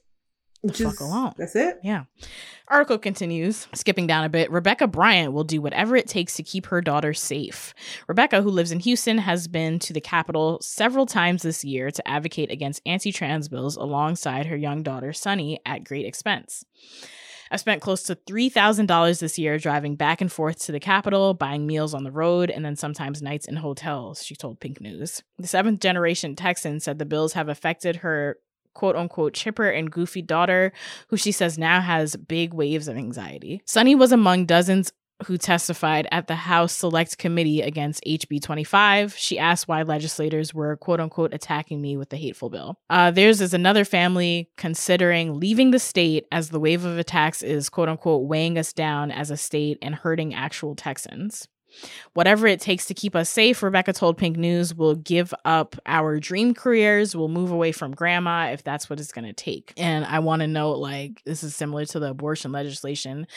the fuck alone. That's it? Yeah. Article continues, skipping down a bit. Rebecca Bryant will do whatever it takes to keep her daughter safe. Rebecca, who lives in Houston, has been to the Capitol several times this year to advocate against anti-trans bills alongside her young daughter, Sunny, at great expense. I've spent close to $3,000 this year driving back and forth to the Capitol, buying meals on the road, and then sometimes nights in hotels, she told Pink News. The seventh-generation Texan said the bills have affected her quote-unquote chipper and goofy daughter, who she says now has big waves of anxiety. Sunny was among dozens who testified at the House Select Committee against HB 25. She asked why legislators were quote-unquote attacking me with the hateful bill. Theirs is another family considering leaving the state as the wave of attacks is quote-unquote weighing us down as a state and hurting actual Texans. Whatever it takes to keep us safe, Rebecca told Pink News, we'll give up our dream careers. We'll move away from grandma if that's what it's going to take. And I want to note, like, this is similar to the abortion legislation.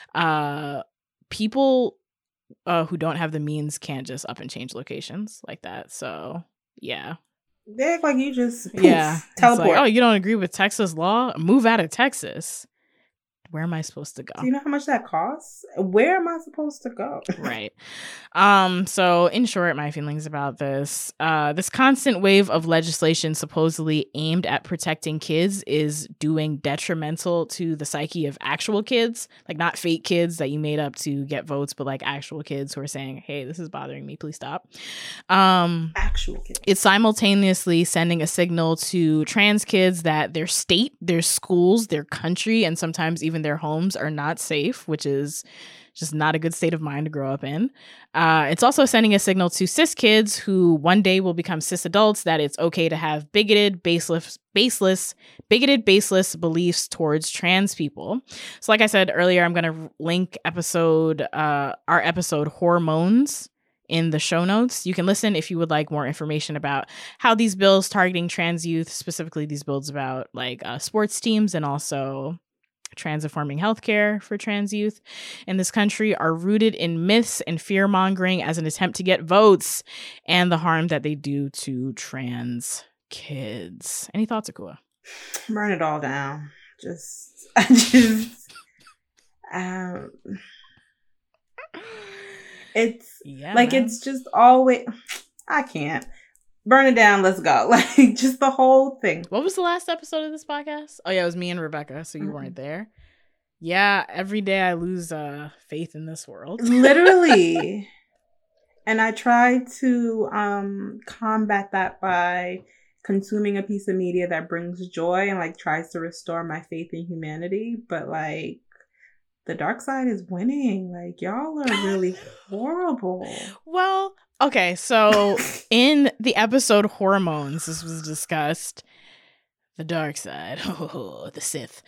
People who don't have the means can't just up and change locations like that. So, yeah. They act like you just teleport. Like, oh, you don't agree with Texas law? Move out of Texas. Where am I supposed to go? Do you know how much that costs? Where am I supposed to go? Right. So in short, my feelings about this, this constant wave of legislation supposedly aimed at protecting kids is doing detrimental to the psyche of actual kids, like not fake kids that you made up to get votes, but like actual kids who are saying, hey, this is bothering me, please stop. Actual kids. It's simultaneously sending a signal to trans kids that their state, their schools, their country, and sometimes even their homes are not safe, which is Just not a good state of mind to grow up in. It's also sending a signal to cis kids who one day will become cis adults that it's okay to have bigoted, baseless beliefs towards trans people. So like I said earlier, I'm going to link our episode Hormones in the show notes. You can listen if you would like more information about how these bills targeting trans youth, specifically these bills about like sports teams and also trans-informing healthcare for trans youth in this country, are rooted in myths and fear-mongering as an attempt to get votes and the harm that they do to trans kids. Any thoughts, Akua? Burn it all down. It's like, man. It's just always, I can't. Burn it down, let's go. Like, just the whole thing. What was the last episode of this podcast? Oh yeah, it was me and Rebecca, so you weren't there. Yeah, every day I lose faith in this world. Literally. And I try to combat that by consuming a piece of media that brings joy and like tries to restore my faith in humanity. But like, the dark side is winning. Like, y'all are really horrible. Well, okay, so in the episode Hormones, this was discussed. The dark side, the Sith.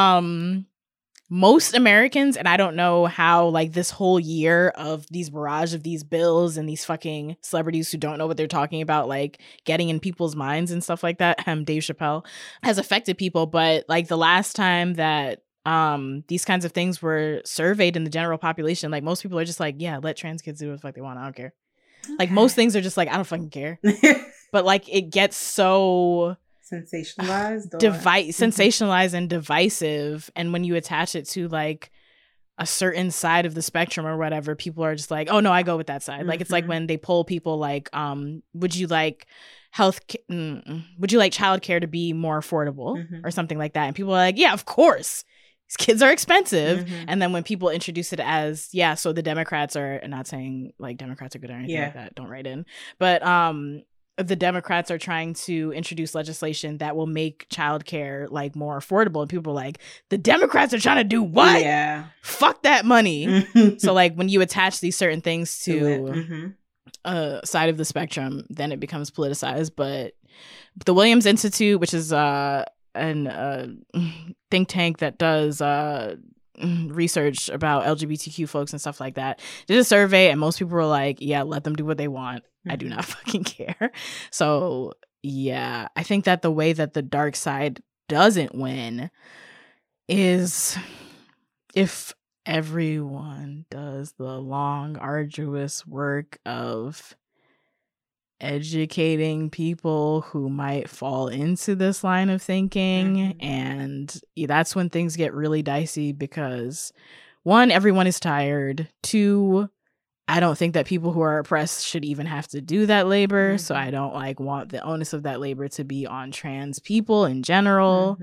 Most Americans, and I don't know how, like, this whole year of these barrage of these bills and these fucking celebrities who don't know what they're talking about, like, getting in people's minds and stuff like that, Dave Chappelle, has affected people. But, like, the last time that these kinds of things were surveyed in the general population, like, most people are just like, yeah, let trans kids do what the fuck they want, I don't care. Like, most things are just like, I don't fucking care. But, like, it gets so sensationalized sensationalized and divisive, and when you attach it to like a certain side of the spectrum or whatever, people are just like, oh no, I go with that side. Like, it's like when they poll people like, would you like childcare to be more affordable or something like that, and people are like, yeah, of course, these kids are expensive. And then when people introduce it as, yeah, so the Democrats are, and not saying like Democrats are good or anything like that, don't write in, but the Democrats are trying to introduce legislation that will make childcare like more affordable, and people are like, the Democrats are trying to do what? Yeah, fuck that money. So like, when you attach these certain things to a side of the spectrum, then it becomes politicized. But the Williams Institute, which is an think tank that does research about LGBTQ folks and stuff like that, did a survey, and most people were like, yeah, let them do what they want. I do not fucking care. So yeah, I think that the way that the dark side doesn't win is if everyone does the long, arduous work of educating people who might fall into this line of thinking. And that's when things get really dicey, because 1, everyone is tired. 2, I don't think that people who are oppressed should even have to do that labor. So I don't like want the onus of that labor to be on trans people in general.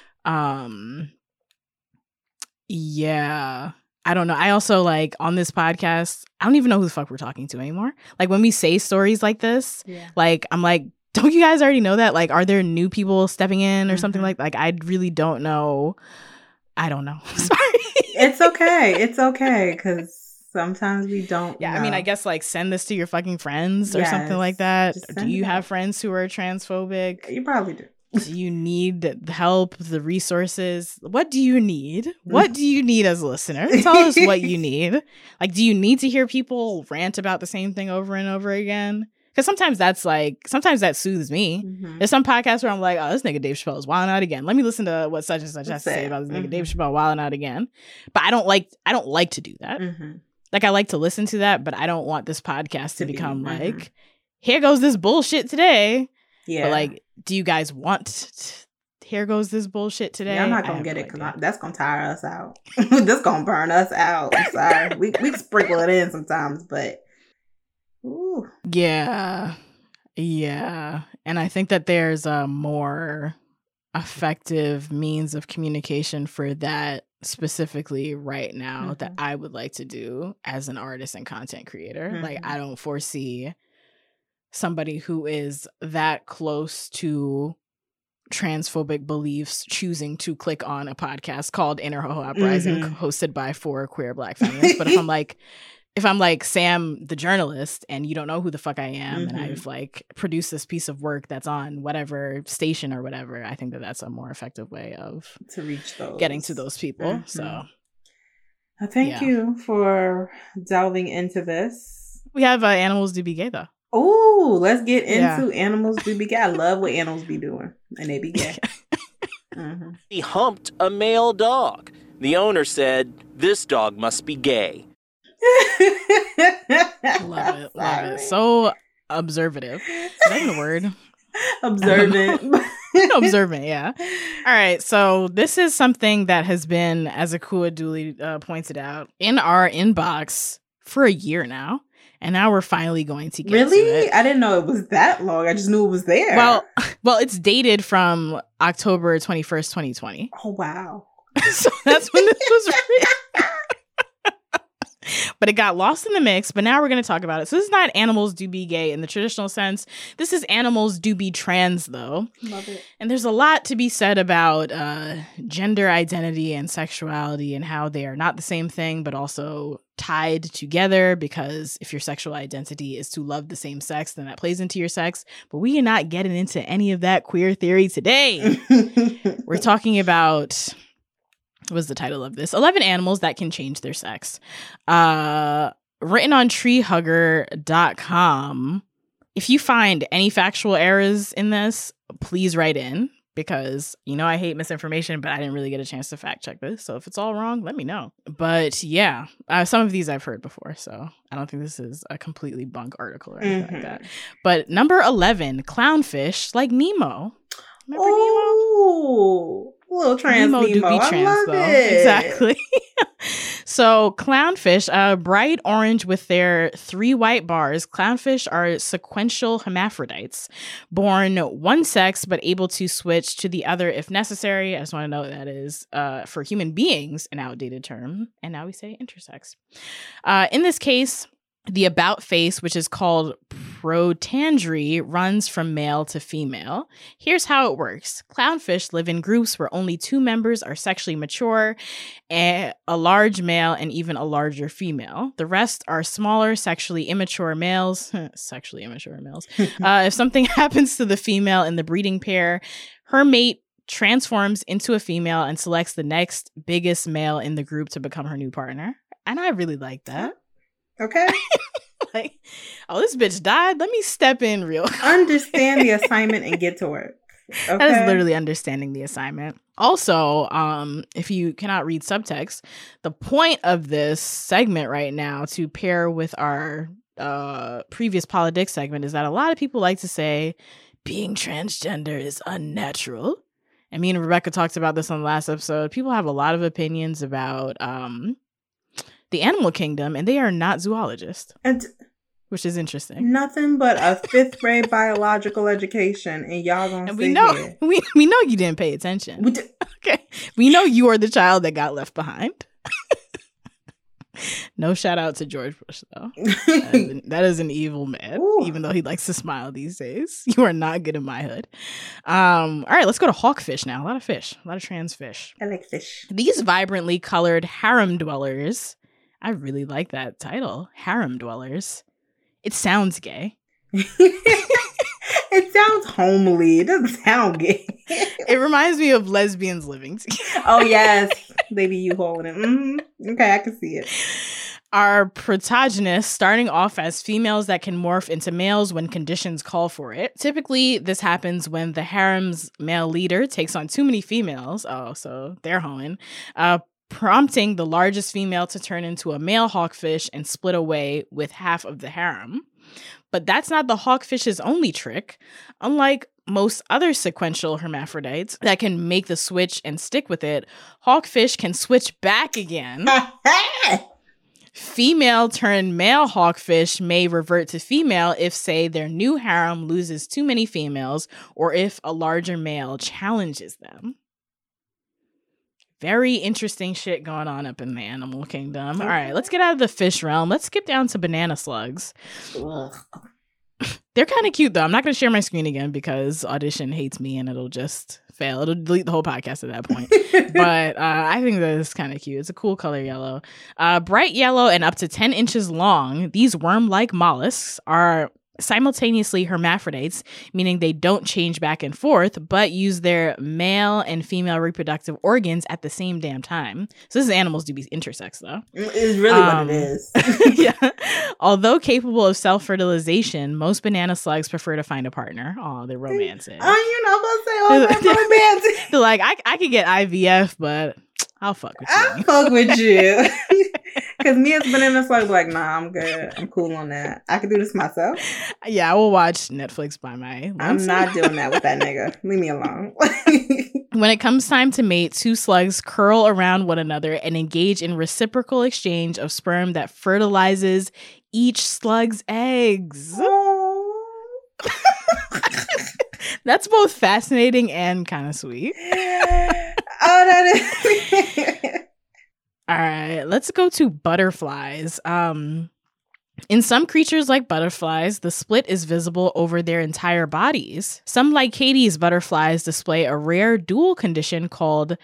Yeah. I don't know. I also, like, on this podcast, I don't even know who the fuck we're talking to anymore. Like, when we say stories like this, like, I'm like, don't you guys already know that? Like, are there new people stepping in or something like I really don't know. I don't know. Sorry. It's okay. It's okay, because sometimes we don't know. I mean, I guess, like, send this to your fucking friends or something like that. Do you have friends who are transphobic? You probably do. Do you need the help, the resources? What do you need? What do you need as a listener? Tell us what you need. Like, do you need to hear people rant about the same thing over and over again? Because sometimes that soothes me. There's some podcasts where I'm like, oh, this nigga Dave Chappelle is wilding out again. Let me listen to what such and such has to say about this nigga Dave Chappelle wilding out again. But I don't like to do that. Like, I like to listen to that, but I don't want this podcast to become like, here goes this bullshit today. Yeah. But, like, do you guys want here goes this bullshit today? Yeah, I'm not gonna get it, because that's gonna tire us out. That's gonna burn us out. I'm sorry. we sprinkle it in sometimes, but ooh. Yeah. And I think that there's a more effective means of communication for that specifically right now that I would like to do as an artist and content creator. Like, I don't foresee somebody who is that close to transphobic beliefs choosing to click on a podcast called Inner Ho Uprising, hosted by 4 queer Black feminists. But if I'm like Sam the journalist and you don't know who the fuck I am and I've like produced this piece of work that's on whatever station or whatever, I think that that's a more effective way of to reach those, getting to those people. So thank you for delving into this. We have Animals Do Be Gay though. Oh, let's get into Animals Do Be Gay. I love what animals be doing, and they be gay. He humped a male dog. The owner said, "This dog must be gay." Love it. So observative. Is that even a word? Observant. Observant, yeah. All right, so this is something that has been, as Akua duly pointed out, in our inbox for a year now. And now we're finally going to get to it. I didn't know it was that long. I just knew it was there. Well, it's dated from October 21st, 2020. Oh, wow. So that's when this was written. But it got lost in the mix, but now we're going to talk about it. So this is not Animals Do Be Gay in the traditional sense. This is Animals Do Be Trans, though. Love it. And there's a lot to be said about gender identity and sexuality and how they are not the same thing, but also tied together, because if your sexual identity is to love the same sex, then that plays into your sex. But we are not getting into any of that queer theory today. We're talking about... What was the title of this? 11 animals that can change their sex. Written on treehugger.com. If you find any factual errors in this, please write in, because, you know, I hate misinformation, but I didn't really get a chance to fact check this. So if it's all wrong, let me know. But yeah, some of these I've heard before, so I don't think this is a completely bunk article or anything like that. But number 11, clownfish like Nemo. Remember Nemo? Little trans Nemo. Do be trans, though. It. Exactly. So clownfish, bright orange with their 3 white bars. Clownfish are sequential hermaphrodites, born one sex but able to switch to the other if necessary. I just want to know that is for human beings an outdated term, and now we say intersex. In this case, the about face, which is called protandry, runs from male to female. Here's how it works. Clownfish live in groups where only 2 members are sexually mature, a large male and even a larger female. The rest are smaller, sexually immature males. If something happens to the female in the breeding pair, her mate transforms into a female and selects the next biggest male in the group to become her new partner. And I really like that. Okay. Like, oh, this bitch died. Let me step in real quick. Understand the assignment and get to work. Okay? That is literally understanding the assignment. Also, if you cannot read subtext, the point of this segment right now, to pair with our previous politics segment, is that a lot of people like to say being transgender is unnatural. And me and Rebecca talked about this on the last episode. People have a lot of opinions about the animal kingdom, and they are not zoologists, which is interesting. Nothing but a 5th grade biological education, and y'all gonna and we know you didn't pay attention. Okay, we know you are the child that got left behind. No shout out to George Bush though. That is an evil man. Ooh. Even though he likes to smile these days. You are not good in my hood. All right, let's go to hawkfish now. A lot of fish, a lot of trans fish. I like fish. These vibrantly colored harem dwellers. I really like that title, harem dwellers. It sounds gay. It sounds homely. It doesn't sound gay. It reminds me of lesbians living together. Oh, yes. They be you holding it. Mm-hmm. Okay, I can see it. Our protagonists starting off as females that can morph into males when conditions call for it. Typically, this happens when the harem's male leader takes on too many females. Oh, so they're hoeing. Prompting the largest female to turn into a male hawkfish and split away with half of the harem. But that's not the hawkfish's only trick. Unlike most other sequential hermaphrodites that can make the switch and stick with it, hawkfish can switch back again. Female turned male hawkfish may revert to female if, say, their new harem loses too many females or if a larger male challenges them. Very interesting shit going on up in the animal kingdom. All right, let's get out of the fish realm. Let's skip down to banana slugs. They're kind of cute, though. I'm not going to share my screen again because Audition hates me and it'll just fail. It'll delete the whole podcast at that point. But I think that is kind of cute. It's a cool color yellow. Bright yellow and up to 10 inches long, these worm-like mollusks are simultaneously hermaphrodites, meaning they don't change back and forth, but use their male and female reproductive organs at the same damn time. So this is animals do be intersex, though. It's really what it is. Yeah. Although capable of self-fertilization, most banana slugs prefer to find a partner. Oh, they're romantic. Oh, you know, I'm about to say, oh, they're romantic. They're like, I could get IVF, but I'll fuck with you. I'll fuck with you. Because me as banana slug, like, nah, I'm good. I'm cool on that. I can do this myself. Yeah, I will watch Netflix by my I'm not doing that with that nigga. Leave me alone. When it comes time to mate, two slugs curl around one another and engage in reciprocal exchange of sperm that fertilizes each slug's eggs. That's both fascinating and kind of sweet. Oh, that is. All right, let's go to butterflies. In some creatures like butterflies, the split is visible over their entire bodies. Some Lycades butterflies display a rare dual condition called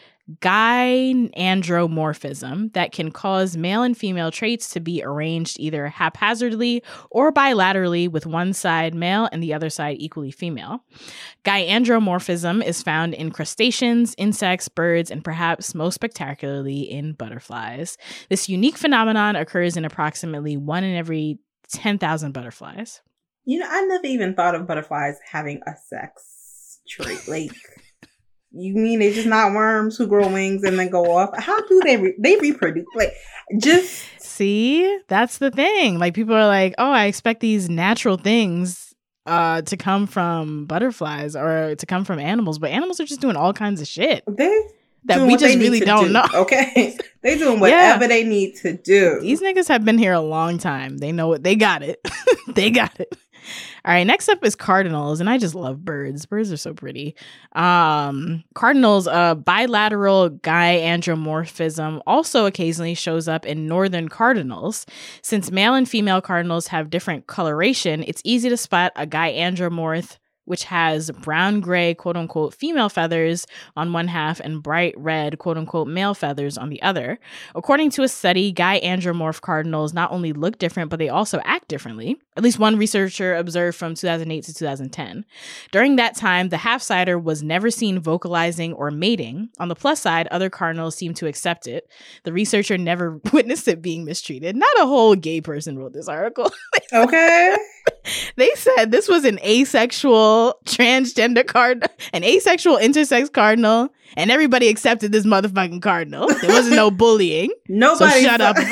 gyandromorphism that can cause male and female traits to be arranged either haphazardly or bilaterally, with one side male and the other side equally female. Gyandromorphism is found in crustaceans, insects, birds, and perhaps most spectacularly in butterflies. This unique phenomenon occurs in approximately 1 in every 10,000 butterflies. You know, I never even thought of butterflies having a sex trait. Like, you mean they're just not worms who grow wings and then go off? How do they reproduce? Like, just see, that's the thing. Like, people are like, oh, I expect these natural things to come from butterflies or to come from animals, but animals are just doing all kinds of shit that we just really don't know. Okay, they doing whatever they need to do. These niggas have been here a long time. They know it. They got it. They got it. All right, next up is cardinals, and I just love birds. Birds are so pretty. Cardinals, bilateral gyandromorphism also occasionally shows up in northern cardinals. Since male and female cardinals have different coloration, it's easy to spot a gyandromorph which has brown-gray, quote-unquote, female feathers on one half and bright red, quote-unquote, male feathers on the other. According to a study, gyandromorph cardinals not only look different, but they also act differently. At least one researcher observed from 2008 to 2010. During that time, the half-sider was never seen vocalizing or mating. On the plus side, other cardinals seemed to accept it. The researcher never witnessed it being mistreated. Not a whole gay person wrote this article. Okay. They said this was an asexual transgender cardinal, an asexual intersex cardinal, and everybody accepted this motherfucking cardinal. There wasn't no bullying. Nobody. So shut up. I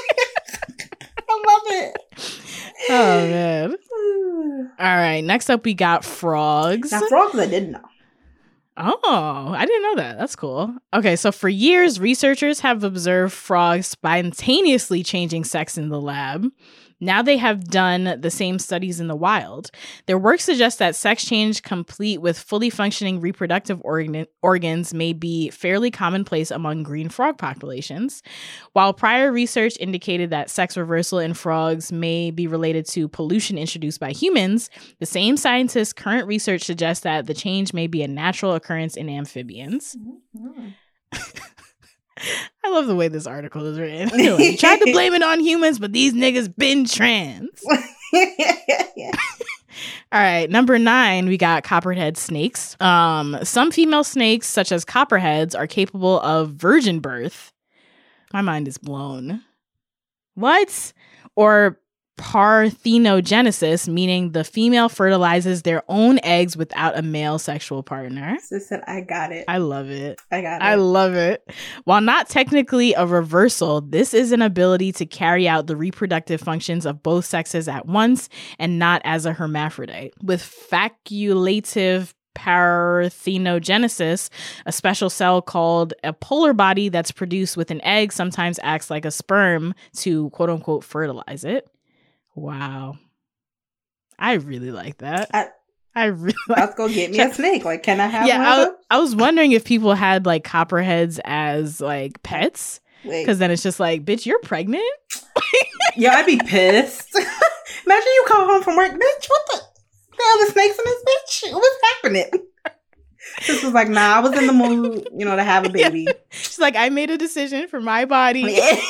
love it. Oh, man. All right. Next up, we got frogs. Now, frogs I didn't know. Oh, I didn't know that. That's cool. Okay, so for years, researchers have observed frogs spontaneously changing sex in the lab. Now they have done the same studies in the wild. Their work suggests that sex change complete with fully functioning reproductive organs may be fairly commonplace among green frog populations. While prior research indicated that sex reversal in frogs may be related to pollution introduced by humans, the same scientists' current research suggests that the change may be a natural occurrence in amphibians. Mm-hmm. I love the way this article is written. You tried to blame it on humans, but these niggas been trans. All right, number 9, we got copperhead snakes. Some female snakes, such as copperheads, are capable of virgin birth. My mind is blown. What? Or parthenogenesis, meaning the female fertilizes their own eggs without a male sexual partner. Sis said, I got it. I love it. I love it. While not technically a reversal, this is an ability to carry out the reproductive functions of both sexes at once and not as a hermaphrodite. With facultative parthenogenesis, a special cell called a polar body that's produced with an egg sometimes acts like a sperm to quote unquote fertilize it. Wow. I really like that. I really like Let's go get me a snake. Like, can I have one of those? I was wondering if people had like copperheads as like pets. Because then it's just like, bitch, you're pregnant? Yeah, I'd be pissed. Imagine you come home from work, bitch, what the? Damn, the snakes in this bitch. What's happening? Sis was like, nah, I was in the mood, to have a baby. Yeah. She's like, I made a decision for my body.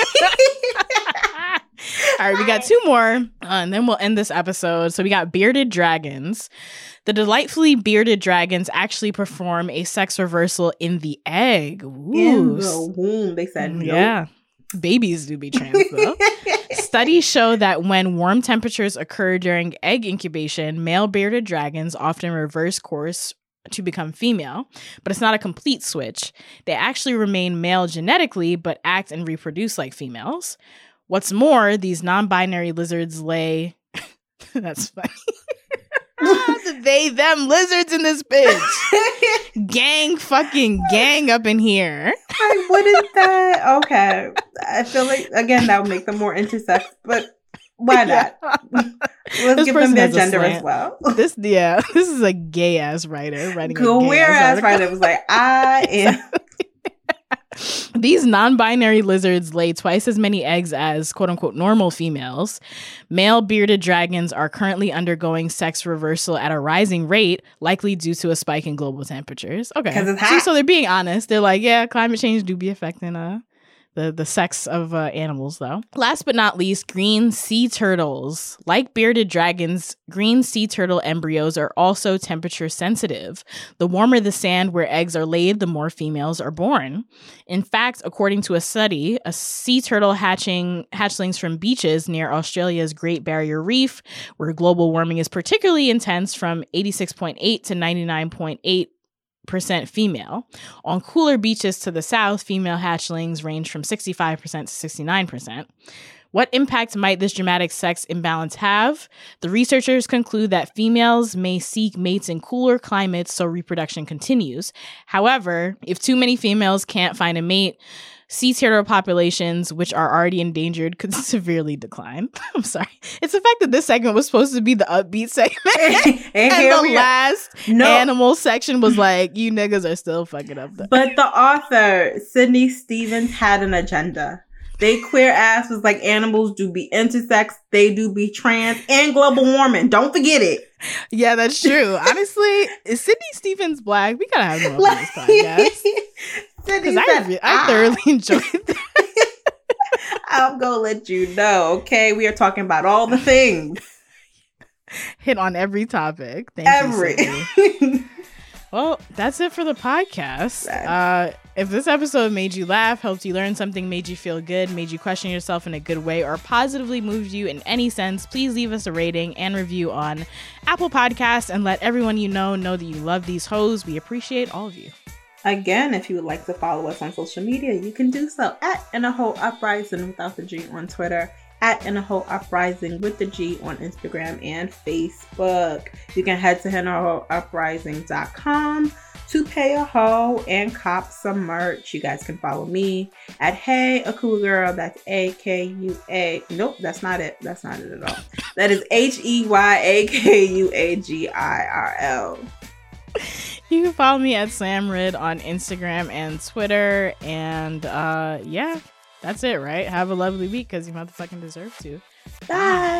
All right, we got 2 more, and then we'll end this episode. So we got bearded dragons. The delightfully bearded dragons actually perform a sex reversal in the egg. Ooh. In the womb, they said. Nope. Yeah. Babies do be trans, though. Studies show that when warm temperatures occur during egg incubation, male bearded dragons often reverse course to become female, but it's not a complete switch. They actually remain male genetically, but act and reproduce like females. What's more, these non-binary lizards lay... That's funny. The they, them lizards in this bitch. gang up in here. Like, what is that? Okay. I feel like, again, that would make them more intersex, but why not? Let's give them their gender as well. This is a gay-ass writer writing a queer-ass writer was like, I am... These non-binary lizards lay twice as many eggs as quote-unquote normal females. Male bearded dragons are currently undergoing sex reversal at a rising rate, likely due to a spike in global temperatures. Okay. Because it's hot. So they're being honest. They're like, yeah, climate change do be affecting the sex of animals, though. Last but not least, green sea turtles. Like bearded dragons, green sea turtle embryos are also temperature sensitive. The warmer the sand where eggs are laid, the more females are born. In fact, according to a study, a sea turtle hatchlings from beaches near Australia's Great Barrier Reef, where global warming is particularly intense, from 86.8 to 99.8% female. On cooler beaches to the south, female hatchlings range from 65% to 69%. What impact might this dramatic sex imbalance have? The researchers conclude that females may seek mates in cooler climates so reproduction continues. However, if too many females can't find a mate, sea turtle populations, which are already endangered, could severely decline. I'm sorry. It's the fact that this segment was supposed to be the upbeat segment. and the last animal section was like, you niggas are still fucking up though. But the author, Sydney Stevens, had an agenda. They queer ass was like, animals do be intersex, they do be trans, and global warming. Don't forget it. Yeah, that's true. Honestly, is Sydney Stevens black? We gotta have more on this podcast. Because I thoroughly enjoyed that. I'm gonna let you know, okay? We are talking about all the things. Hit on every topic. Thank you, Sydney. Well, that's it for the podcast. If this episode made you laugh, helped you learn something, made you feel good, made you question yourself in a good way, or positively moved you in any sense, please leave us a rating and review on Apple Podcasts and let everyone you know that you love these hoes. We appreciate all of you. Again, if you would like to follow us on social media, you can do so at InAHole Uprising without the G on Twitter, at InAHole Uprising with the G on Instagram and Facebook. You can head to InAHoleUprising.com to pay a hoe and cop some merch. You guys can follow me at Hey Akua Girl. That's AKUA. Nope, that's not it. That's not it at all. That is HEYAKUAGIRL. You can follow me at SamRid on Instagram and Twitter. And yeah, that's it, right? Have a lovely week because you motherfucking deserve to. Bye.